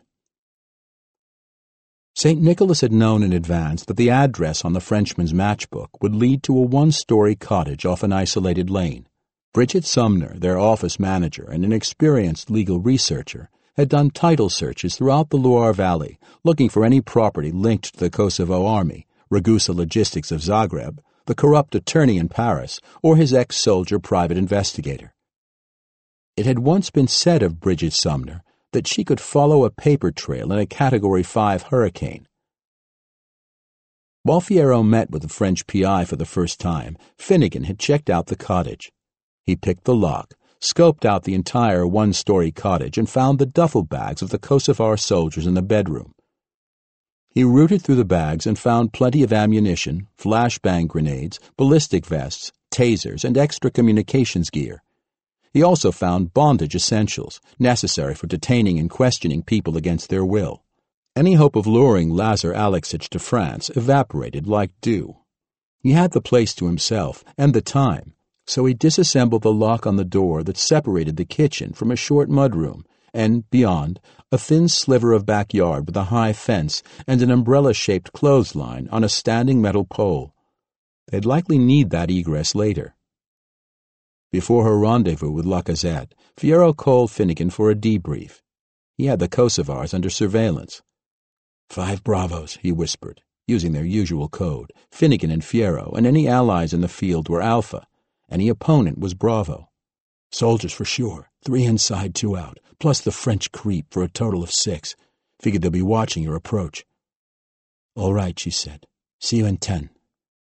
Saint Nicholas had known in advance that the address on the Frenchman's matchbook would lead to a one-story cottage off an isolated lane. Bridget Sumner, their office manager and an experienced legal researcher, had done title searches throughout the Loire Valley, looking for any property linked to the Kosovo Army, Ragusa Logistics of Zagreb, the corrupt attorney in Paris, or his ex-soldier private investigator. It had once been said of Bridget Sumner that she could follow a paper trail in a Category five hurricane. While Fierro met with the French P I for the first time, Finnegan had checked out the cottage. He picked the lock, scoped out the entire one-story cottage, and found the duffel bags of the Kosovar soldiers in the bedroom. He rooted through the bags and found plenty of ammunition, flashbang grenades, ballistic vests, tasers, and extra communications gear. He also found bondage essentials, necessary for detaining and questioning people against their will. Any hope of luring Lazar Alexić to France evaporated like dew. He had the place to himself, and the time, so he disassembled the lock on the door that separated the kitchen from a short mudroom, and, beyond, a thin sliver of backyard with a high fence and an umbrella-shaped clothesline on a standing metal pole. They'd likely need that egress later. Before her rendezvous with Lacazette, Fierro called Finnegan for a debrief. He had the Kosovars under surveillance. Five Bravos, he whispered, using their usual code. Finnegan and Fierro and any allies in the field were Alpha. Any opponent was Bravo. Soldiers for sure, three inside, two out, plus the French creep for a total of six. Figured they'll be watching your approach. All right, she said. See you in ten.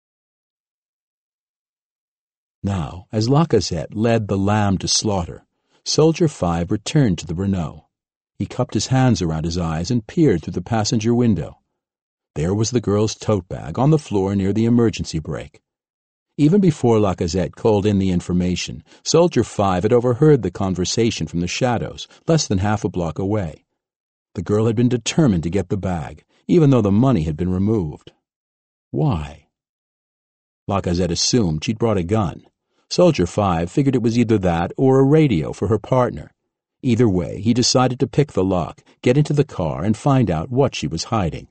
Now, as Lacazette led the lamb to slaughter, Soldier five returned to the Renault. He cupped his hands around his eyes and peered through the passenger window. There was the girl's tote bag on the floor near the emergency brake. Even before Lacazette called in the information, Soldier five had overheard the conversation from the shadows, less than half a block away. The girl had been determined to get the bag, even though the money had been removed. Why? Lacazette assumed she'd brought a gun. Soldier five figured it was either that or a radio for her partner. Either way, he decided to pick the lock, get into the car, and find out what she was hiding.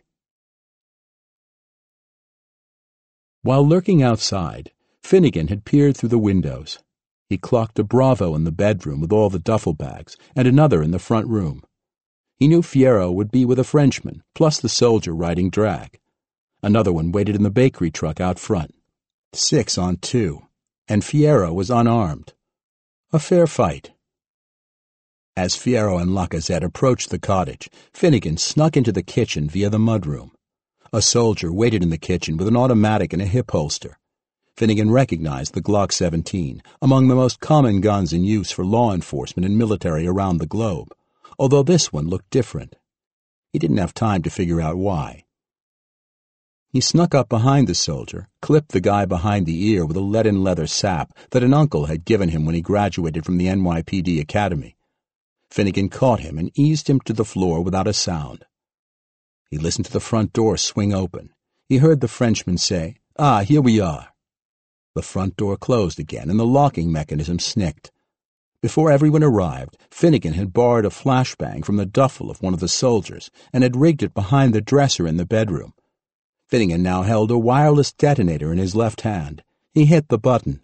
While lurking outside, Finnegan had peered through the windows. He clocked a Bravo in the bedroom with all the duffel bags, and another in the front room. He knew Fierro would be with a Frenchman, plus the soldier riding drag. Another one waited in the bakery truck out front. Six on two, and Fierro was unarmed. A fair fight. As Fierro and Lacazette approached the cottage, Finnegan snuck into the kitchen via the mudroom. A soldier waited in the kitchen with an automatic in a hip holster. Finnegan recognized the Glock seventeen, among the most common guns in use for law enforcement and military around the globe, although this one looked different. He didn't have time to figure out why. He snuck up behind the soldier, clipped the guy behind the ear with a lead-in-leather sap that an uncle had given him when he graduated from the N Y P D Academy. Finnegan caught him and eased him to the floor without a sound. He listened to the front door swing open. He heard the Frenchman say, "Ah, here we are." The front door closed again, and the locking mechanism snicked. Before everyone arrived, Finnegan had borrowed a flashbang from the duffel of one of the soldiers and had rigged it behind the dresser in the bedroom. Finnegan now held a wireless detonator in his left hand. He hit the button.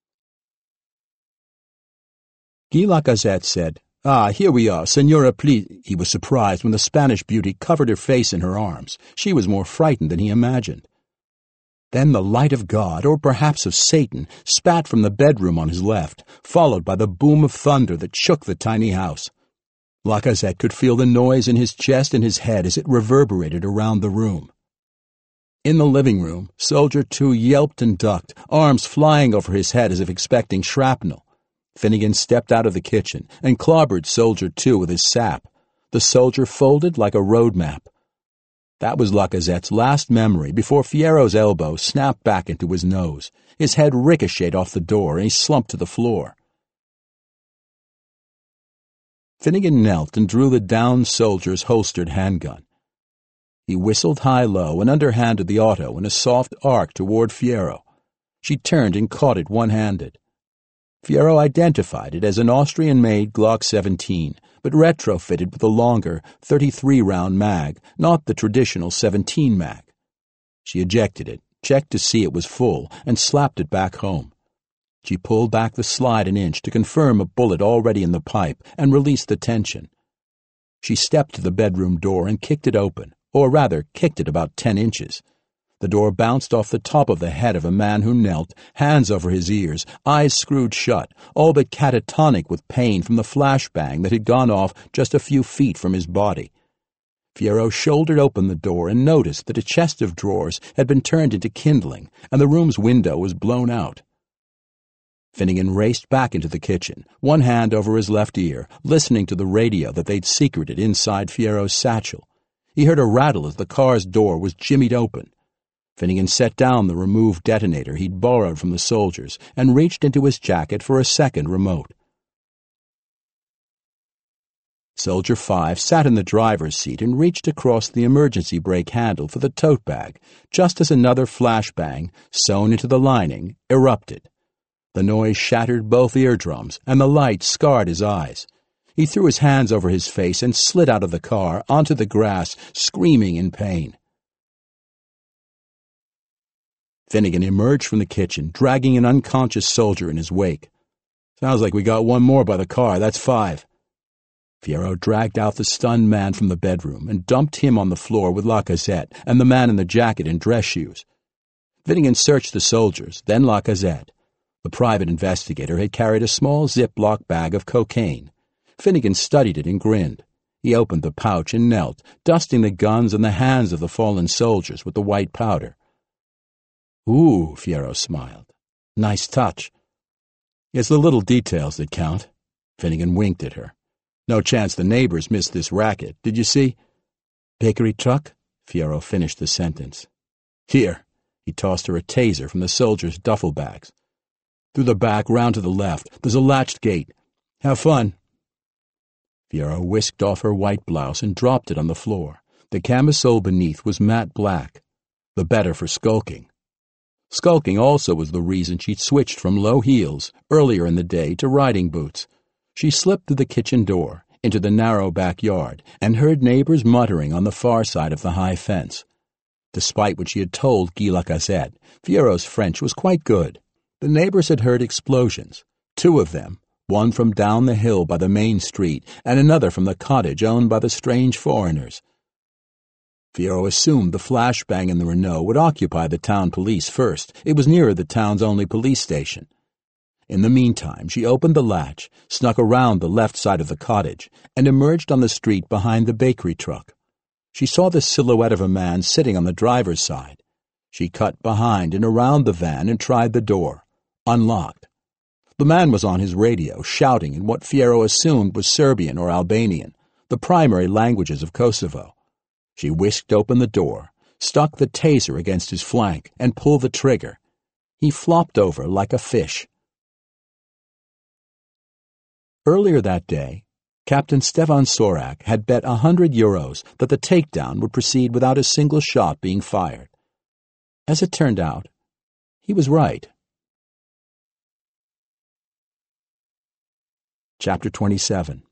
Guy Lacazette said, "Ah, here we are, Senora, please." He was surprised when the Spanish beauty covered her face in her arms. She was more frightened than he imagined. Then the light of God, or perhaps of Satan, spat from the bedroom on his left, followed by the boom of thunder that shook the tiny house. Lacazette could feel the noise in his chest and his head as it reverberated around the room. In the living room, Soldier two yelped and ducked, arms flying over his head as if expecting shrapnel. Finnegan stepped out of the kitchen and clobbered Soldier two with his sap. The soldier folded like a road map. That was Lacazette's last memory before Fierro's elbow snapped back into his nose. His head ricocheted off the door and he slumped to the floor. Finnegan knelt and drew the downed soldier's holstered handgun. He whistled high-low and underhanded the auto in a soft arc toward Fierro. She turned and caught it one-handed. Fierro identified it as an Austrian-made Glock seventeen, but retrofitted with a longer thirty-three round mag, not the traditional seventeen mag. She ejected it, checked to see it was full, and slapped it back home. She pulled back the slide an inch to confirm a bullet already in the pipe and released the tension. She stepped to the bedroom door and kicked it open, or rather kicked it about ten inches. The door bounced off the top of the head of a man who knelt, hands over his ears, eyes screwed shut, all but catatonic with pain from the flashbang that had gone off just a few feet from his body. Fierro shouldered open the door and noticed that a chest of drawers had been turned into kindling, and the room's window was blown out. Finnegan raced back into the kitchen, one hand over his left ear, listening to the radio that they'd secreted inside Fierro's satchel. He heard a rattle as the car's door was jimmied open. Finnegan set down the removed detonator he'd borrowed from the soldiers and reached into his jacket for a second remote. Soldier five sat in the driver's seat and reached across the emergency brake handle for the tote bag, just as another flashbang, sewn into the lining, erupted. The noise shattered both eardrums, and the light scarred his eyes. He threw his hands over his face and slid out of the car, onto the grass, screaming in pain. Finnegan emerged from the kitchen, dragging an unconscious soldier in his wake. Sounds like we got one more by the car. That's five. Fierro dragged out the stunned man from the bedroom and dumped him on the floor with Lacazette and the man in the jacket and dress shoes. Finnegan searched the soldiers, then Lacazette. The private investigator had carried a small Ziploc bag of cocaine. Finnegan studied it and grinned. He opened the pouch and knelt, dusting the guns and the hands of the fallen soldiers with the white powder. "Ooh," Fierro smiled. "Nice touch." "It's the little details that count." Finnegan winked at her. "No chance the neighbors missed this racket, did you see?" "Bakery truck?" Fierro finished the sentence. "Here." He tossed her a taser from the soldiers' duffel bags. "Through the back, round to the left. There's a latched gate. Have fun." Fierro whisked off her white blouse and dropped it on the floor. The camisole beneath was matte black. The better for skulking. Skulking also was the reason she'd switched from low heels earlier in the day to riding boots. She slipped through the kitchen door, into the narrow backyard, and heard neighbors muttering on the far side of the high fence. Despite what she had told Guy Lacazette, Fierro's French was quite good. The neighbors had heard explosions, two of them, one from down the hill by the main street and another from the cottage owned by the strange foreigners. Fierro assumed the flashbang in the Renault would occupy the town police first. It was nearer the town's only police station. In the meantime, she opened the latch, snuck around the left side of the cottage, and emerged on the street behind the bakery truck. She saw the silhouette of a man sitting on the driver's side. She cut behind and around the van and tried the door. Unlocked. The man was on his radio, shouting in what Fierro assumed was Serbian or Albanian, the primary languages of Kosovo. She whisked open the door, stuck the taser against his flank, and pulled the trigger. He flopped over like a fish. Earlier that day, Captain Stefan Sorak had bet a hundred euros that the takedown would proceed without a single shot being fired. As it turned out, he was right. Chapter twenty-seven.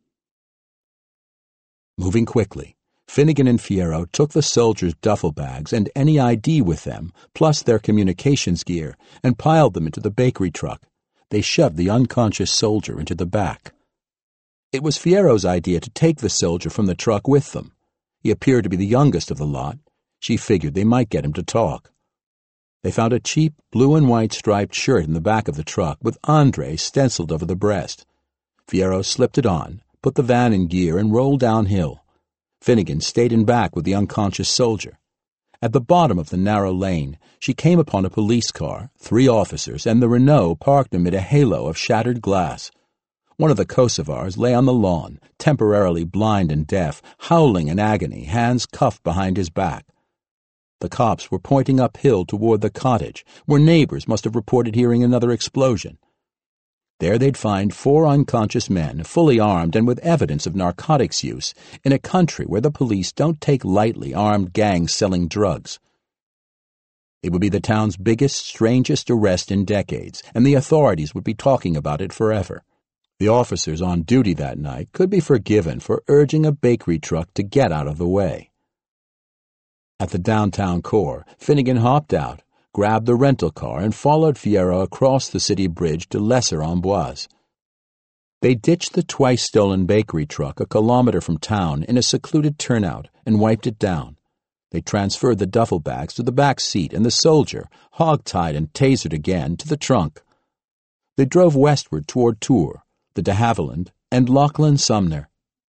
Moving quickly, Finnegan and Fierro took the soldiers' duffel bags and any I D with them, plus their communications gear, and piled them into the bakery truck. They shoved the unconscious soldier into the back. It was Fierro's idea to take the soldier from the truck with them. He appeared to be the youngest of the lot. She figured they might get him to talk. They found a cheap blue and white striped shirt in the back of the truck with André stenciled over the breast. Fierro slipped it on, put the van in gear, and rolled downhill. Finnegan stayed in back with the unconscious soldier. At the bottom of the narrow lane, she came upon a police car, three officers, and the Renault parked amid a halo of shattered glass. One of the Kosovars lay on the lawn, temporarily blind and deaf, howling in agony, hands cuffed behind his back. The cops were pointing uphill toward the cottage, where neighbors must have reported hearing another explosion. There they'd find four unconscious men, fully armed and with evidence of narcotics use, in a country where the police don't take lightly armed gangs selling drugs. It would be the town's biggest, strangest arrest in decades, and the authorities would be talking about it forever. The officers on duty that night could be forgiven for urging a bakery truck to get out of the way. At the downtown core, Finnegan hopped out, grabbed the rental car, and followed Fierro across the city bridge to Lesser-Amboise. They ditched the twice-stolen bakery truck a kilometer from town in a secluded turnout and wiped it down. They transferred the duffel bags to the back seat and the soldier, hog-tied and tasered again, to the trunk. They drove westward toward Tours, the de Havilland, and Lachlan-Sumner.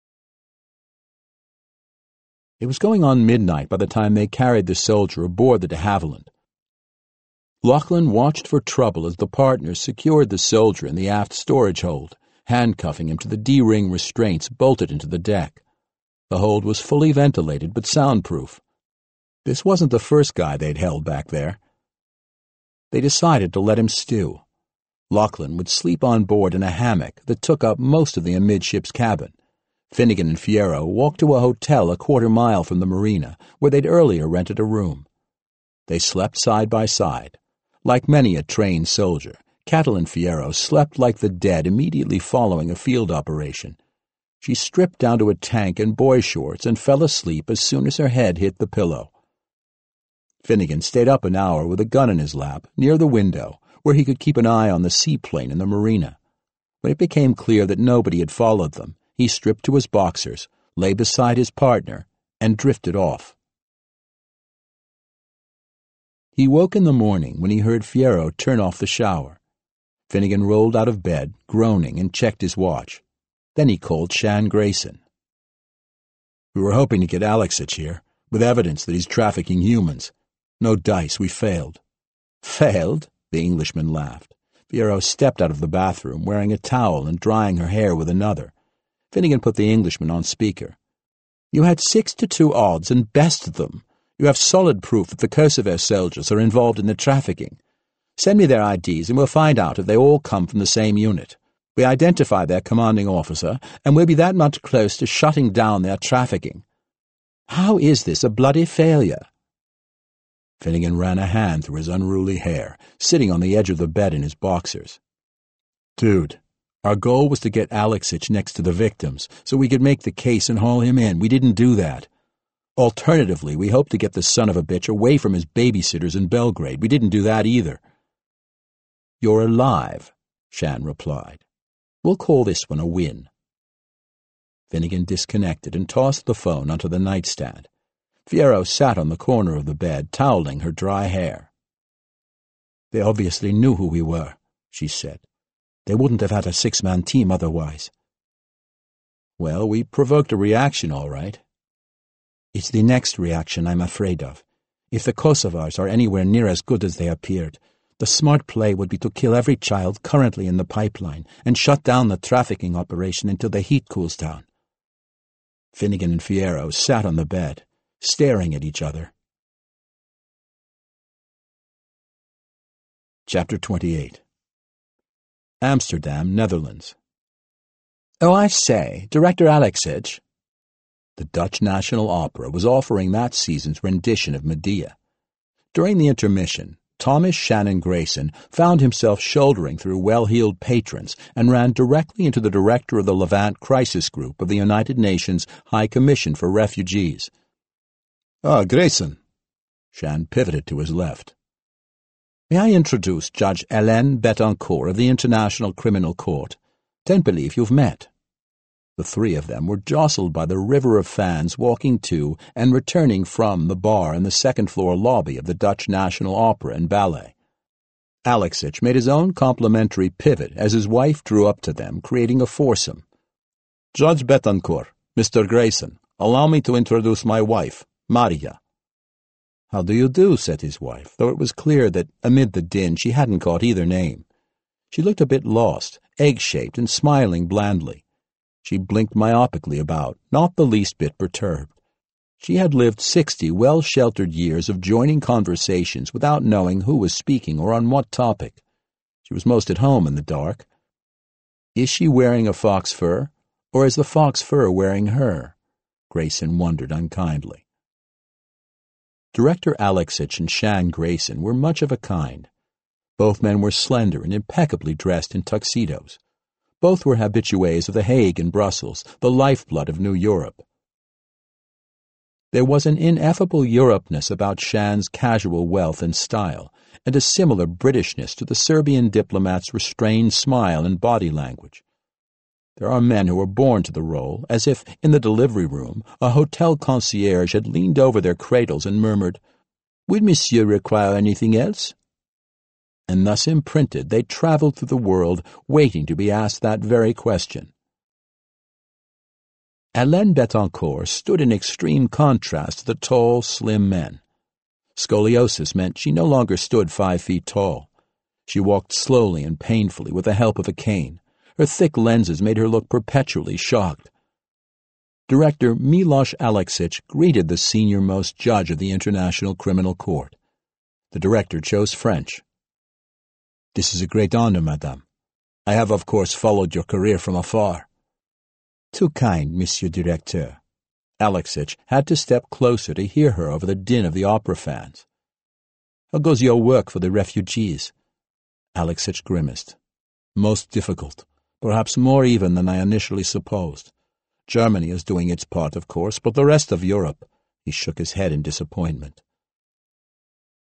It was going on midnight by the time they carried the soldier aboard the de Havilland. Lachlan watched for trouble as the partners secured the soldier in the aft storage hold, handcuffing him to the D-ring restraints bolted into the deck. The hold was fully ventilated but soundproof. This wasn't the first guy they'd held back there. They decided to let him stew. Lachlan would sleep on board in a hammock that took up most of the amidships cabin. Finnegan and Fierro walked to a hotel a quarter mile from the marina, where they'd earlier rented a room. They slept side by side. Like many a trained soldier, Catalin Fierro slept like the dead immediately following a field operation. She stripped down to a tank and boy shorts and fell asleep as soon as her head hit the pillow. Finnegan stayed up an hour with a gun in his lap, near the window, where he could keep an eye on the seaplane in the marina. When it became clear that nobody had followed them, he stripped to his boxers, lay beside his partner, and drifted off. He woke in the morning when he heard Fierro turn off the shower. Finnegan rolled out of bed, groaning, and checked his watch. Then he called Shan Grayson. "We were hoping to get Alexic here, with evidence that he's trafficking humans. No dice, we failed." "Failed?" The Englishman laughed. Fierro stepped out of the bathroom, wearing a towel and drying her hair with another. Finnegan put the Englishman on speaker. "You had six to two odds and bested them. You have solid proof that the Kosovo soldiers are involved in the trafficking. Send me their I Ds and we'll find out if they all come from the same unit. We identify their commanding officer, and we'll be that much close to shutting down their trafficking. How is this a bloody failure?" Finnegan ran a hand through his unruly hair, sitting on the edge of the bed in his boxers. "Dude, our goal was to get Alexic next to the victims, so we could make the case and haul him in. We didn't do that. Alternatively, we hoped to get the son of a bitch away from his babysitters in Belgrade. We didn't do that either." "You're alive," Shan replied. "We'll call this one a win." Finnegan disconnected and tossed the phone onto the nightstand. Fierro sat on the corner of the bed, toweling her dry hair. "They obviously knew who we were," she said. "They wouldn't have had a six-man team otherwise." "Well, we provoked a reaction, all right." "It's the next reaction I'm afraid of. If the Kosovars are anywhere near as good as they appeared, the smart play would be to kill every child currently in the pipeline and shut down the trafficking operation until the heat cools down." Finnegan and Fierro sat on the bed, staring at each other. Chapter twenty-eight. Amsterdam, Netherlands. "Oh, I say, Director Alexic." The Dutch National Opera was offering that season's rendition of Medea. During the intermission, Thomas Shannon Grayson found himself shouldering through well-heeled patrons and ran directly into the director of the Levant Crisis Group of the United Nations High Commission for Refugees. "Ah, Grayson." Shan pivoted to his left. "May I introduce Judge Hélène Betancourt of the International Criminal Court? Don't believe you've met." The three of them were jostled by the river of fans walking to and returning from the bar in the second-floor lobby of the Dutch National Opera and Ballet. Alexic made his own complimentary pivot as his wife drew up to them, creating a foursome. "Judge Betancourt, Mister Grayson, allow me to introduce my wife, Maria." "How do you do?" said his wife, though it was clear that, amid the din, she hadn't caught either name. She looked a bit lost, egg-shaped and smiling blandly. She blinked myopically about, not the least bit perturbed. She had lived sixty well-sheltered years of joining conversations without knowing who was speaking or on what topic. She was most at home in the dark. Is she wearing a fox fur, or is the fox fur wearing her? Grayson wondered unkindly. Director Alexic and Shan Grayson were much of a kind. Both men were slender and impeccably dressed in tuxedos. Both were habitués of The Hague and Brussels, the lifeblood of New Europe. There was an ineffable Europeness about Shan's casual wealth and style, and a similar Britishness to the Serbian diplomat's restrained smile and body language. There are men who are born to the role, as if, in the delivery room, a hotel concierge had leaned over their cradles and murmured, "Would monsieur require anything else?" And thus imprinted, they traveled through the world, waiting to be asked that very question. Hélène Betancourt stood in extreme contrast to the tall, slim men. Scoliosis meant she no longer stood five feet tall. She walked slowly and painfully with the help of a cane. Her thick lenses made her look perpetually shocked. Director Miloš Aleksić greeted the senior-most judge of the International Criminal Court. The director chose French. "This is a great honor, madame. I have, of course, followed your career from afar." "Too kind, Monsieur Directeur." Aleksić had to step closer to hear her over the din of the opera fans. "How goes your work for the refugees?" Aleksić grimaced. "Most difficult, perhaps more even than I initially supposed. Germany is doing its part, of course, but the rest of Europe—" He shook his head in disappointment.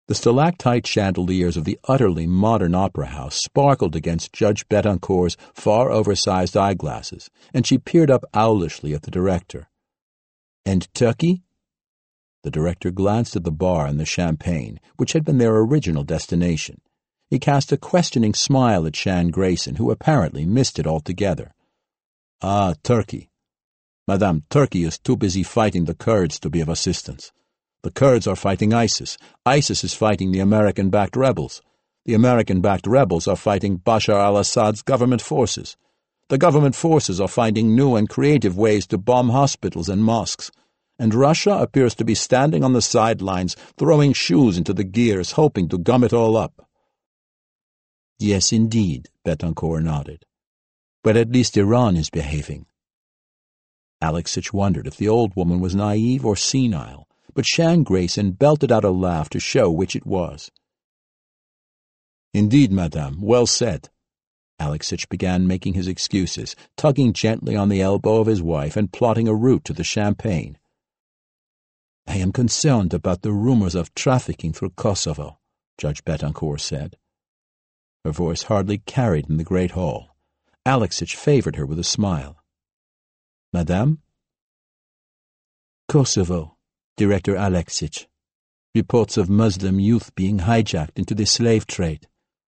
The stalactite chandeliers of the utterly modern opera house sparkled against Judge Betancourt's far oversized eyeglasses, and she peered up owlishly at the director. "And Turkey?" The director glanced at the bar and the champagne, which had been their original destination. He cast a questioning smile at Shan Grayson, who apparently missed it altogether. "Ah, Turkey. Madame, Turkey is too busy fighting the Kurds to be of assistance. The Kurds are fighting ISIS. ISIS is fighting the American-backed rebels. The American-backed rebels are fighting Bashar al-Assad's government forces. The government forces are finding new and creative ways to bomb hospitals and mosques. And Russia appears to be standing on the sidelines, throwing shoes into the gears, hoping to gum it all up." "Yes, indeed," Betancourt nodded. "But at least Iran is behaving." Alexich wondered if the old woman was naive or senile, but Shan Grayson belted out a laugh to show which it was. "Indeed, madame, well said." Alexich began making his excuses, tugging gently on the elbow of his wife and plotting a route to the champagne. "I am concerned about the rumors of trafficking through Kosovo," Judge Betancourt said. Her voice hardly carried in the great hall. Alexich favored her with a smile. "Madame?" "Kosovo, Director Alexich. Reports of Muslim youth being hijacked into the slave trade."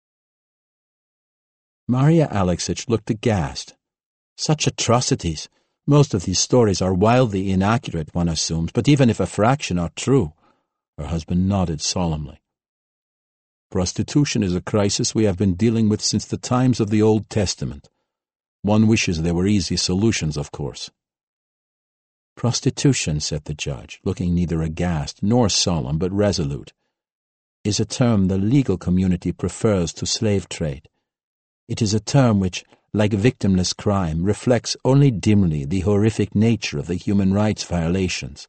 Maria Alexich looked aghast. "Such atrocities! Most of these stories are wildly inaccurate, one assumes, but even if a fraction are true—" Her husband nodded solemnly. "Prostitution is a crisis we have been dealing with since the times of the Old Testament. One wishes there were easy solutions, of course." "Prostitution," said the judge, looking neither aghast nor solemn but resolute, "is a term the legal community prefers to slave trade. It is a term which, like victimless crime, reflects only dimly the horrific nature of the human rights violations."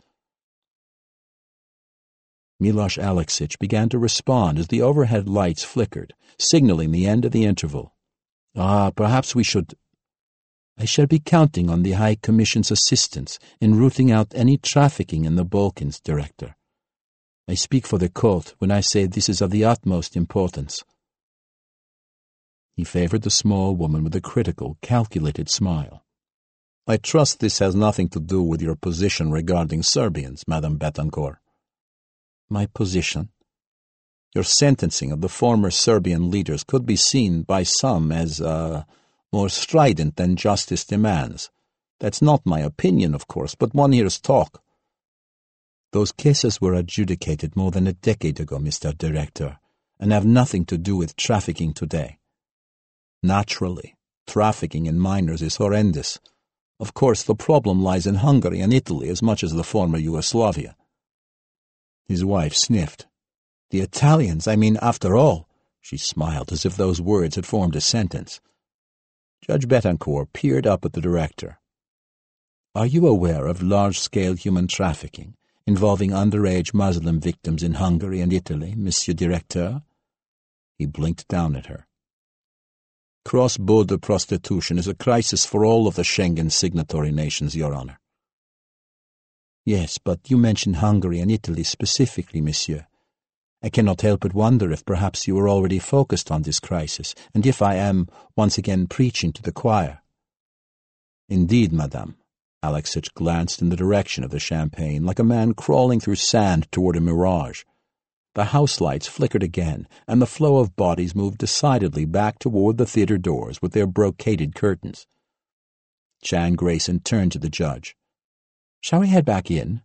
Miloš Aleksich began to respond as the overhead lights flickered, signaling the end of the interval. "Ah, perhaps we should—" "I shall be counting on the High Commission's assistance in rooting out any trafficking in the Balkans, Director. I speak for the court when I say this is of the utmost importance." He favored the small woman with a critical, calculated smile. "I trust this has nothing to do with your position regarding Serbians, Madame Betancourt." "My position?" "Your sentencing of the former Serbian leaders could be seen by some as, uh, more strident than justice demands. That's not my opinion, of course, but one hears talk." "Those cases were adjudicated more than a decade ago, Mister Director, and have nothing to do with trafficking today." "Naturally, trafficking in minors is horrendous. Of course, the problem lies in Hungary and Italy as much as the former Yugoslavia." His wife sniffed. "The Italians, I mean, after all." She smiled as if those words had formed a sentence. Judge Betancourt peered up at the director. "Are you aware of large-scale human trafficking involving underage Muslim victims in Hungary and Italy, Monsieur Directeur?" He blinked down at her. "Cross-border prostitution is a crisis for all of the Schengen signatory nations, Your Honor." "Yes, but you mentioned Hungary and Italy specifically, Monsieur. I cannot help but wonder if perhaps you were already focused on this crisis, and if I am once again preaching to the choir." "Indeed, Madame." Alexich glanced in the direction of the champagne, like a man crawling through sand toward a mirage. The house lights flickered again, and the flow of bodies moved decidedly back toward the theater doors with their brocaded curtains. Shan Grayson turned to the judge. "Shall we head back in?"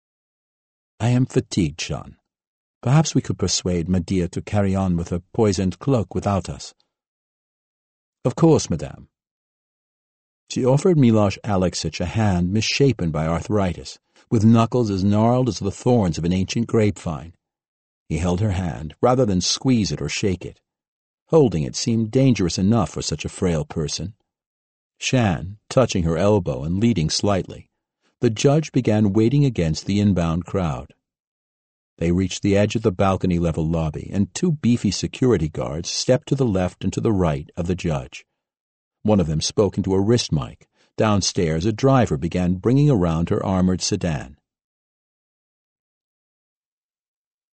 "I am fatigued, Shan. Perhaps we could persuade Medea to carry on with her poisoned cloak without us." "Of course, madame." She offered Miloš Aleksich a hand misshapen by arthritis, with knuckles as gnarled as the thorns of an ancient grapevine. He held her hand, rather than squeeze it or shake it. Holding it seemed dangerous enough for such a frail person. Shan, touching her elbow and leading slightly, the judge began wading against the inbound crowd. They reached the edge of the balcony-level lobby, and two beefy security guards stepped to the left and to the right of the judge. One of them spoke into a wrist mic. Downstairs, a driver began bringing around her armored sedan.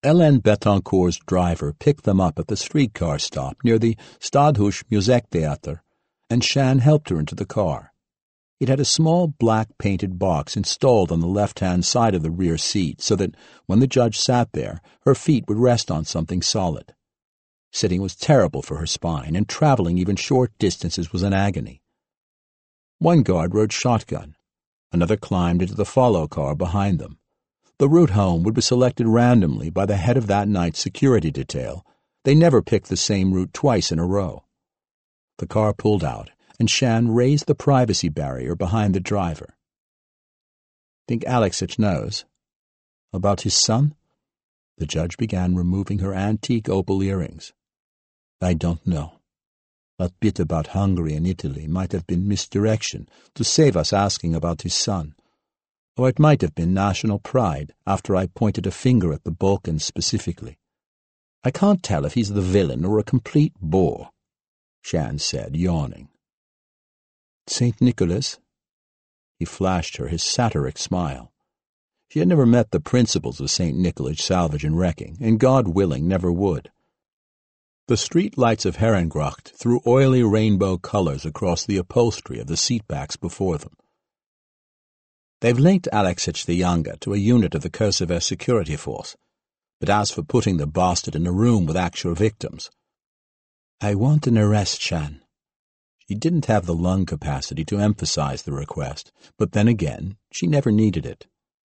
Hélène Betancourt's driver picked them up at the streetcar stop near the Stadhuis Musiktheater, and Shan helped her into the car. It had a small black painted box installed on the left-hand side of the rear seat so that when the judge sat there, her feet would rest on something solid. Sitting was terrible for her spine, and traveling even short distances was an agony. One guard rode shotgun. Another climbed into the follow car behind them. The route home would be selected randomly by the head of that night's security detail. They never picked the same route twice in a row. The car pulled out, and Shan raised the privacy barrier behind the driver. "Think Alexić knows?" "About his son?" The judge began removing her antique opal earrings. "I don't know. That bit about Hungary and Italy might have been misdirection to save us asking about his son. Or it might have been national pride after I pointed a finger at the Balkans specifically. I can't tell if he's the villain or a complete bore," Shan said, yawning. "Saint Nicholas?" He flashed her his satiric smile. She had never met the principles of Saint Nicholas Salvage and Wrecking, and God willing never would. The street lights of Herengracht threw oily rainbow colors across the upholstery of the seatbacks before them. "They've linked Alexić the Younger to a unit of the Kosovo security force, but as for putting the bastard in a room with actual victims—" "I want an arrest, Shan." She didn't have the lung capacity to emphasize the request, but then again, she never needed it.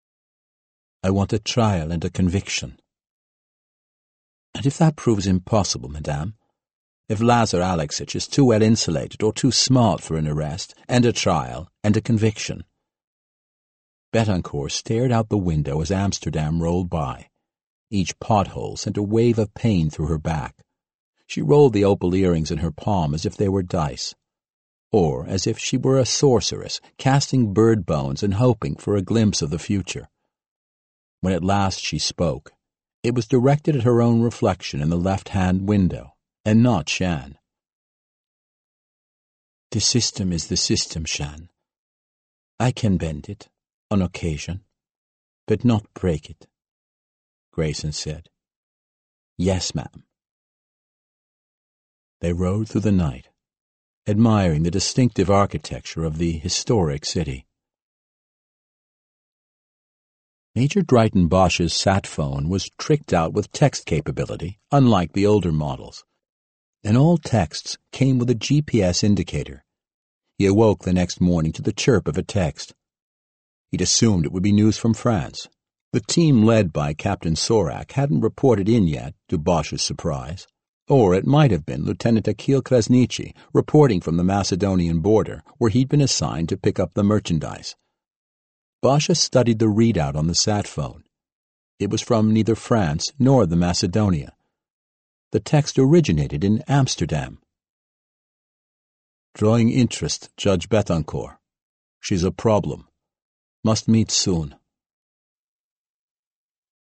"I want a trial and a conviction." "And if that proves impossible, madame? If Lazar Alexić is too well insulated or too smart for an arrest, and a trial, and a conviction?" Betancourt stared out the window as Amsterdam rolled by. Each pothole sent a wave of pain through her back. She rolled the opal earrings in her palm as if they were dice, or as if she were a sorceress, casting bird bones and hoping for a glimpse of the future. When at last she spoke, it was directed at her own reflection in the left-hand window, and not Shan. "The system is the system, Shan. I can bend it, on occasion, but not break it," Grayson said. "Yes, ma'am." They rode through the night, admiring the distinctive architecture of the historic city. Major Drayton Bosch's sat phone was tricked out with text capability, unlike the older models, and all texts came with a G P S indicator. He awoke the next morning to the chirp of a text. He'd assumed it would be news from France. The team led by Captain Sorak hadn't reported in yet, to Bosch's surprise. Or it might have been Lieutenant Akil Krasniqi reporting from the Macedonian border, where he'd been assigned to pick up the merchandise. Basha studied the readout on the sat phone. It was from neither France nor the Macedonia. The text originated in Amsterdam. "Drawing interest, Judge Betancourt. She's a problem. Must meet soon."